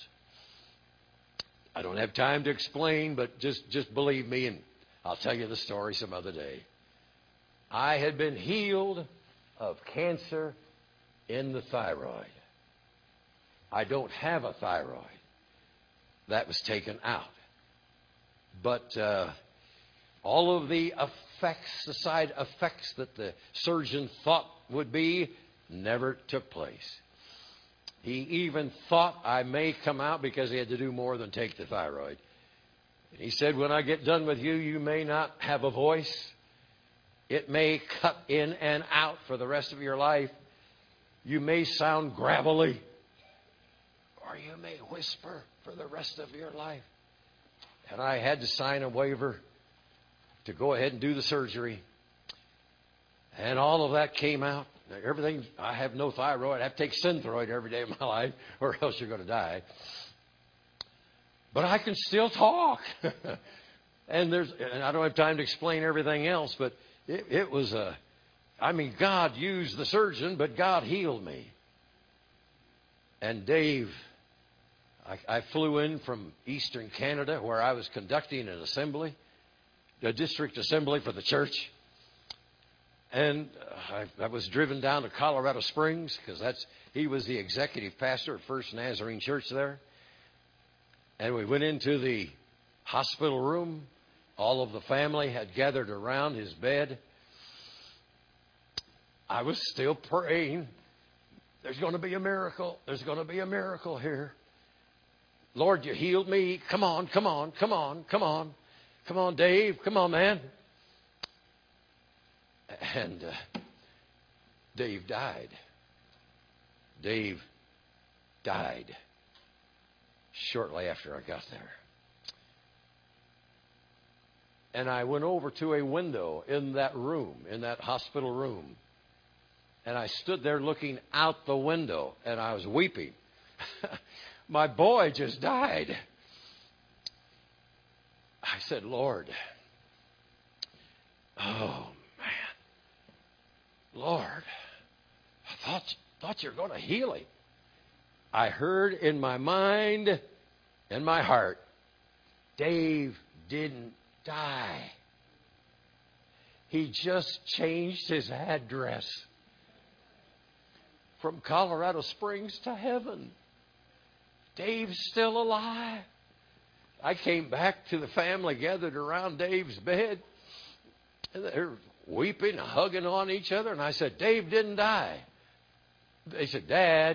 I don't have time to explain, but just believe me, and I'll tell you the story some other day. I had been healed of cancer in the thyroid. I don't have a thyroid. That was taken out. But all of the effects, the side effects that the surgeon thought would be, never took place. He even thought I may come out because he had to do more than take the thyroid. He said, when I get done with you, you may not have a voice. It may cut in and out for the rest of your life. You may sound gravelly, or you may whisper for the rest of your life. And I had to sign a waiver to go ahead and do the surgery. And all of that came out. Everything, I have no thyroid. I have to take Synthroid every day of my life, or else you're going to die. But I can still talk. and I don't have time to explain everything else, but it was God used the surgeon, but God healed me. And Dave, I flew in from Eastern Canada, where I was conducting an assembly, a district assembly for the church. And I was driven down to Colorado Springs because he was the executive pastor at First Nazarene Church there. And we went into the hospital room. All of the family had gathered around his bed. I was still praying. There's going to be a miracle. There's going to be a miracle here. Lord, you healed me. Come on, come on, come on, come on. Come on, Dave. Come on, man. And Dave died. Dave died shortly after I got there. And I went over to a window in that room, in that hospital room. And I stood there looking out the window, and I was weeping. My boy just died. I said, Lord, oh, Lord, I thought you were going to heal him. I heard in my mind and my heart, Dave didn't die. He just changed his address from Colorado Springs to heaven. Dave's still alive. I came back to the family gathered around Dave's bed, and they're weeping, hugging on each other. And I said, Dave didn't die. They said, Dad,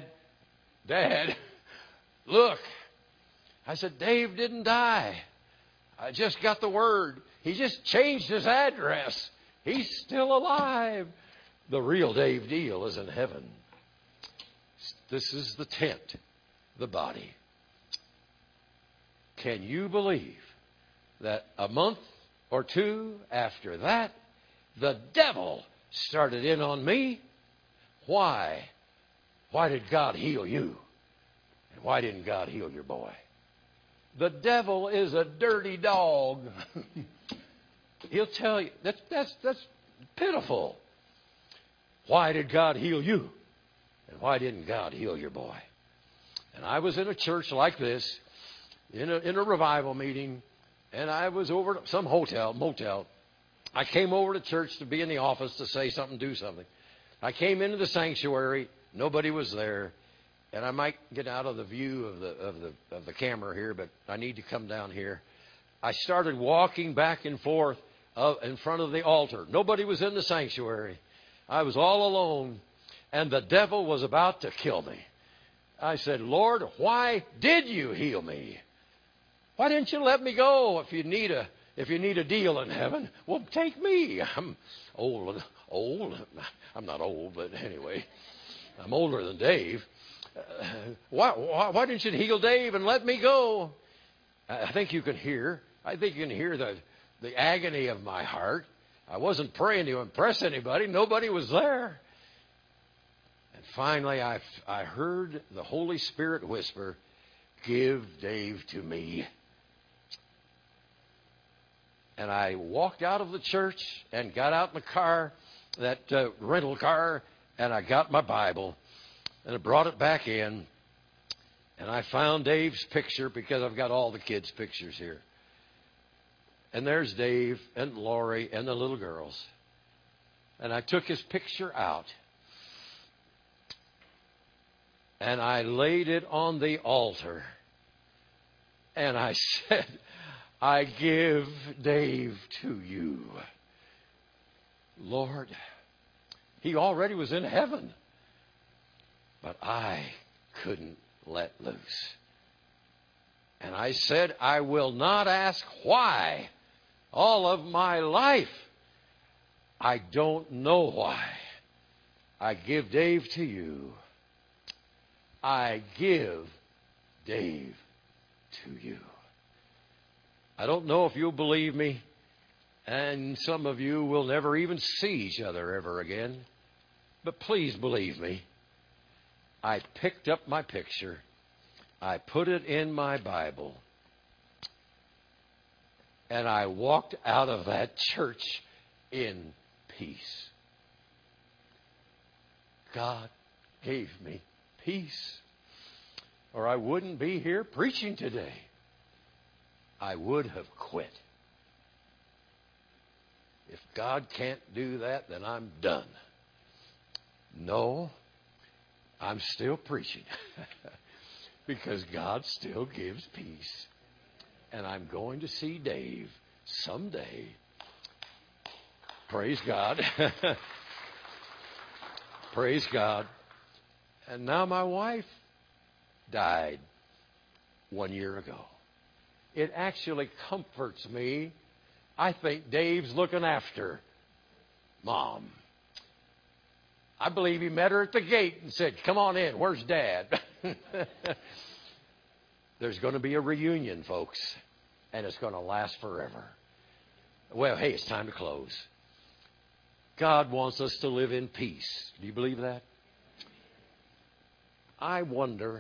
look. I said, Dave didn't die. I just got the word. He just changed his address. He's still alive. The real Dave Deal is in heaven. This is the tent, the body. Can you believe that a month or two after that, the devil started in on me? Why? Why did God heal you? And why didn't God heal your boy? The devil is a dirty dog. He'll tell you, that's pitiful. Why did God heal you? And why didn't God heal your boy? And I was in a church like this, in a revival meeting, And I was over at some motel. I came over to church to be in the office to say something, do something. I came into the sanctuary. Nobody was there. And I might get out of the view of the camera here, but I need to come down here. I started walking back and forth in front of the altar. Nobody was in the sanctuary. I was all alone, and the devil was about to kill me. I said, Lord, why did you heal me? Why didn't you let me go? If you need a deal in heaven, well, take me. I'm old. I'm not old, but anyway, I'm older than Dave. Why didn't you heal Dave and let me go? I think you can hear. I think you can hear the agony of my heart. I wasn't praying to impress anybody. Nobody was there. And finally, I heard the Holy Spirit whisper, give Dave to me. And I walked out of the church and got out in the car, that rental car, and I got my Bible. And I brought it back in. And I found Dave's picture because I've got all the kids' pictures here. And there's Dave and Lori and the little girls. And I took his picture out. And I laid it on the altar. And I said, I give Dave to you. Lord, he already was in heaven. But I couldn't let loose. And I said, I will not ask why. All of my life, I don't know why. I give Dave to you. I give Dave to you. I don't know if you'll believe me, and some of you will never even see each other ever again. But please believe me. I picked up my picture. I put it in my Bible. And I walked out of that church in peace. God gave me peace. Or I wouldn't be here preaching today. I would have quit. If God can't do that, then I'm done. No, I'm still preaching. Because God still gives peace. And I'm going to see Dave someday. Praise God. Praise God. And now my wife died 1 year ago. It actually comforts me. I think Dave's looking after Mom. I believe he met her at the gate and said, come on in, where's Dad? There's going to be a reunion, folks, and it's going to last forever. Well, hey, it's time to close. God wants us to live in peace. Do you believe that? I wonder,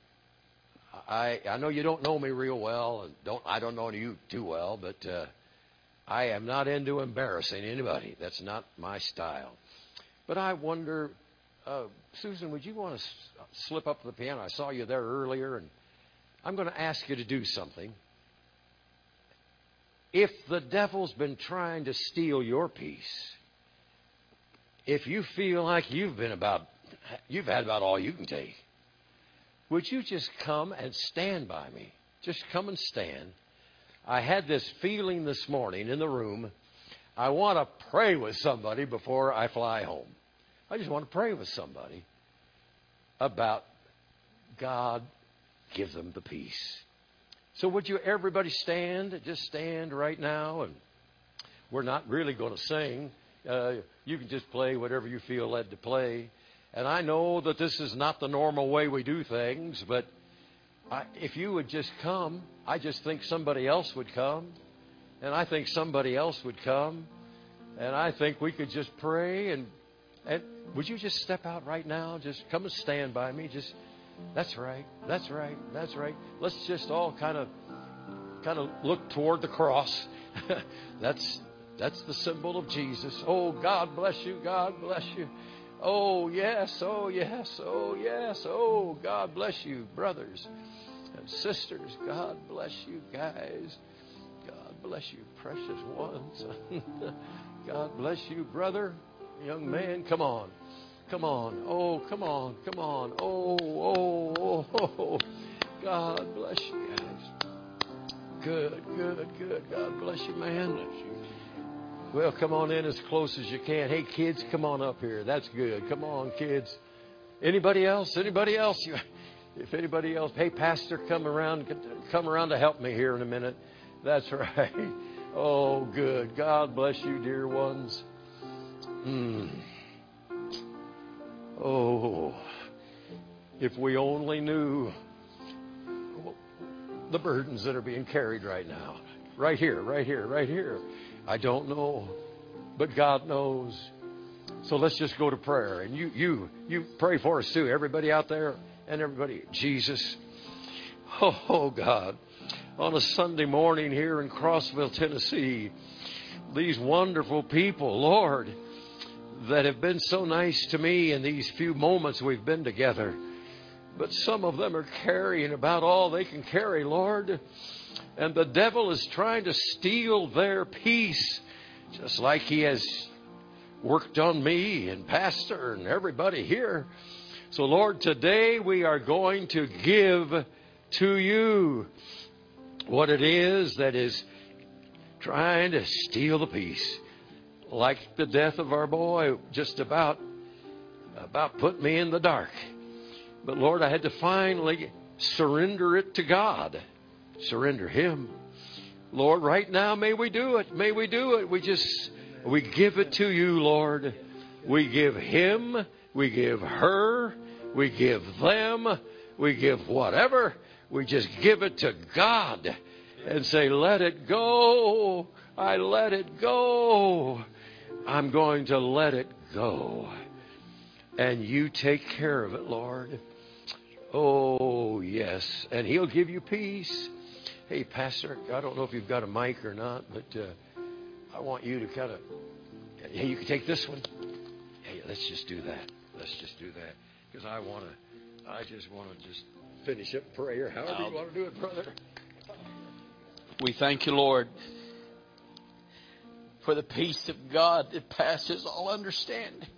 I know you don't know me real well, and I don't know you too well, but I am not into embarrassing anybody. That's not my style. But I wonder, Susan, would you want to slip up to the piano? I saw you there earlier, and I'm going to ask you to do something. If the devil's been trying to steal your peace, if you feel like you've had about all you can take, would you just come and stand by me? Just come and stand. I had this feeling this morning in the room. I want to pray with somebody before I fly home. I just want to pray with somebody about God give them the peace. So would you everybody stand? Just stand right now. And we're not really going to sing. You can just play whatever you feel led to play. And I know that this is not the normal way we do things, but if you would just come, I just think somebody else would come. And I think somebody else would come. And I think we could just pray. And would you just step out right now? Just come and stand by me. Just, that's right. That's right. That's right. Let's just all kind of look toward the cross. That's the symbol of Jesus. Oh, God bless you. God bless you. Oh, yes. Oh, yes. Oh, yes. Oh, God bless you, brothers and sisters. God bless you, guys. God bless you, precious ones. God bless you, brother, young man. Come on. Come on. Oh, come on. Come on. Oh. God bless you guys. Good. God bless you, man. Well, come on in as close as you can. Hey, kids, come on up here. That's good. Come on, kids. Anybody else? If anybody else, hey, Pastor, come around to help me here in a minute. That's right. Oh, good. God bless you, dear ones. Oh, if we only knew the burdens that are being carried right now. Right here. I don't know, but God knows. So let's just go to prayer. And you pray for us too. Everybody out there and everybody. Jesus. Oh, God. On a Sunday morning here in Crossville, Tennessee, these wonderful people, Lord, that have been so nice to me in these few moments we've been together. But some of them are carrying about all they can carry, Lord. And the devil is trying to steal their peace, just like he has worked on me and Pastor and everybody here. So, Lord, today we are going to give to you what it is that is trying to steal the peace. Like the death of our boy, just about put me in the dark. But Lord, I had to finally surrender it to God. Surrender Him. Lord, right now, may we do it. May we do it. We give it to you, Lord. We give him. We give her. We give them. We give whatever. We just give it to God and say, let it go. I let it go. I'm going to let it go. And you take care of it, Lord. Oh, yes. And He'll give you peace. Hey, Pastor, I don't know if you've got a mic or not, but I want you to kind of, hey, you can take this one. Hey, let's just do that. Let's just do that. Because I just want to just finish up prayer. However you want to do it, brother. We thank you, Lord, for the peace of God that passes all understanding.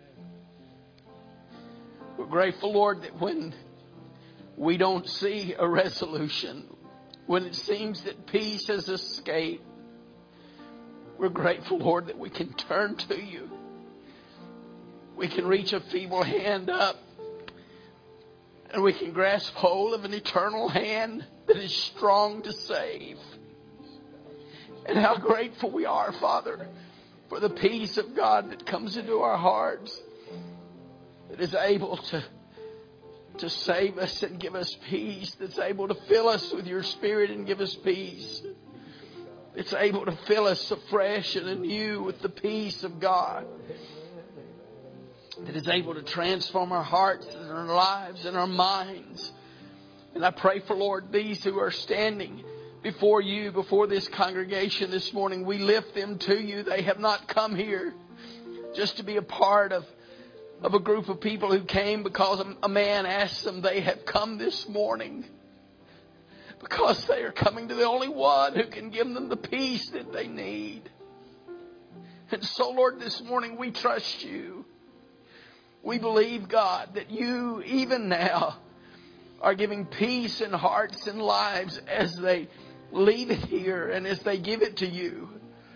We're grateful, Lord, that when we don't see a resolution, when it seems that peace has escaped, we're grateful, Lord, that we can turn to you. We can reach a feeble hand up, and we can grasp hold of an eternal hand that is strong to save. And how grateful we are, Father, for the peace of God that comes into our hearts, that is able to save us and give us peace, that's able to fill us with your Spirit and give us peace. It's able to fill us afresh and anew with the peace of God, that is able to transform our hearts and our lives and our minds. And I pray for, Lord, these who are standing before you, before this congregation this morning, we lift them to you. They have not come here just to be a part of a group of people who came because a man asked them. They have come this morning because they are coming to the only one who can give them the peace that they need. And so, Lord, this morning we trust you. We believe, God, that you even now are giving peace in hearts and lives as they leave it here and as they give it to you.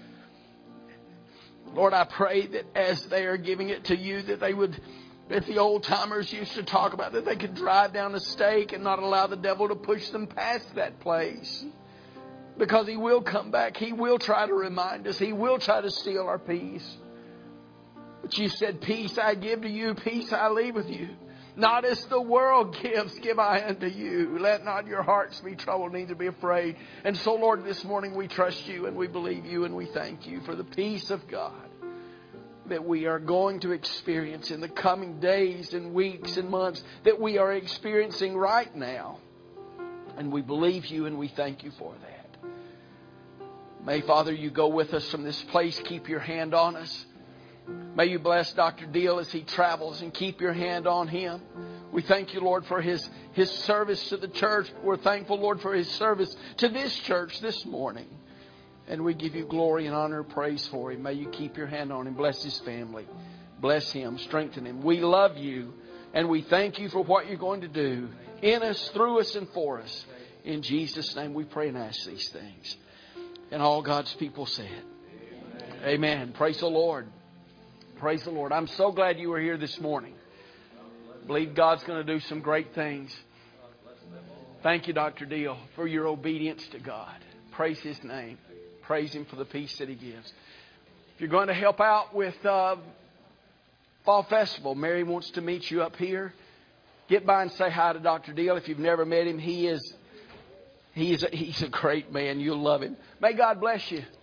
Lord, I pray that as they are giving it to you, that they would, as the old timers used to talk about, that they could drive down a stake and not allow the devil to push them past that place. Because he will come back. He will try to remind us. He will try to steal our peace. But you said, peace I give to you, peace I leave with you. Not as the world gives, give I unto you. Let not your hearts be troubled, neither be afraid. And so, Lord, this morning we trust you and we believe you and we thank you for the peace of God that we are going to experience in the coming days and weeks and months, that we are experiencing right now. And we believe you and we thank you for that. May, Father, you go with us from this place. Keep your hand on us. May you bless Dr. Deal as he travels and keep your hand on him. We thank you, Lord, for his service to the church. We're thankful, Lord, for his service to this church this morning. And we give you glory and honor and praise for him. May you keep your hand on him. Bless his family. Bless him. Strengthen him. We love you. And we thank you for what you're going to do in us, through us, and for us. In Jesus' name we pray and ask these things. And all God's people said, amen. Praise the Lord. Praise the Lord. I'm so glad you were here this morning. Believe God's going to do some great things. Thank you, Dr. Deal, for your obedience to God. Praise His name. Praise Him for the peace that He gives. If you're going to help out with Fall Festival, Mary wants to meet you up here. Get by and say hi to Dr. Deal. If you've never met him, he's a great man. You'll love him. May God bless you.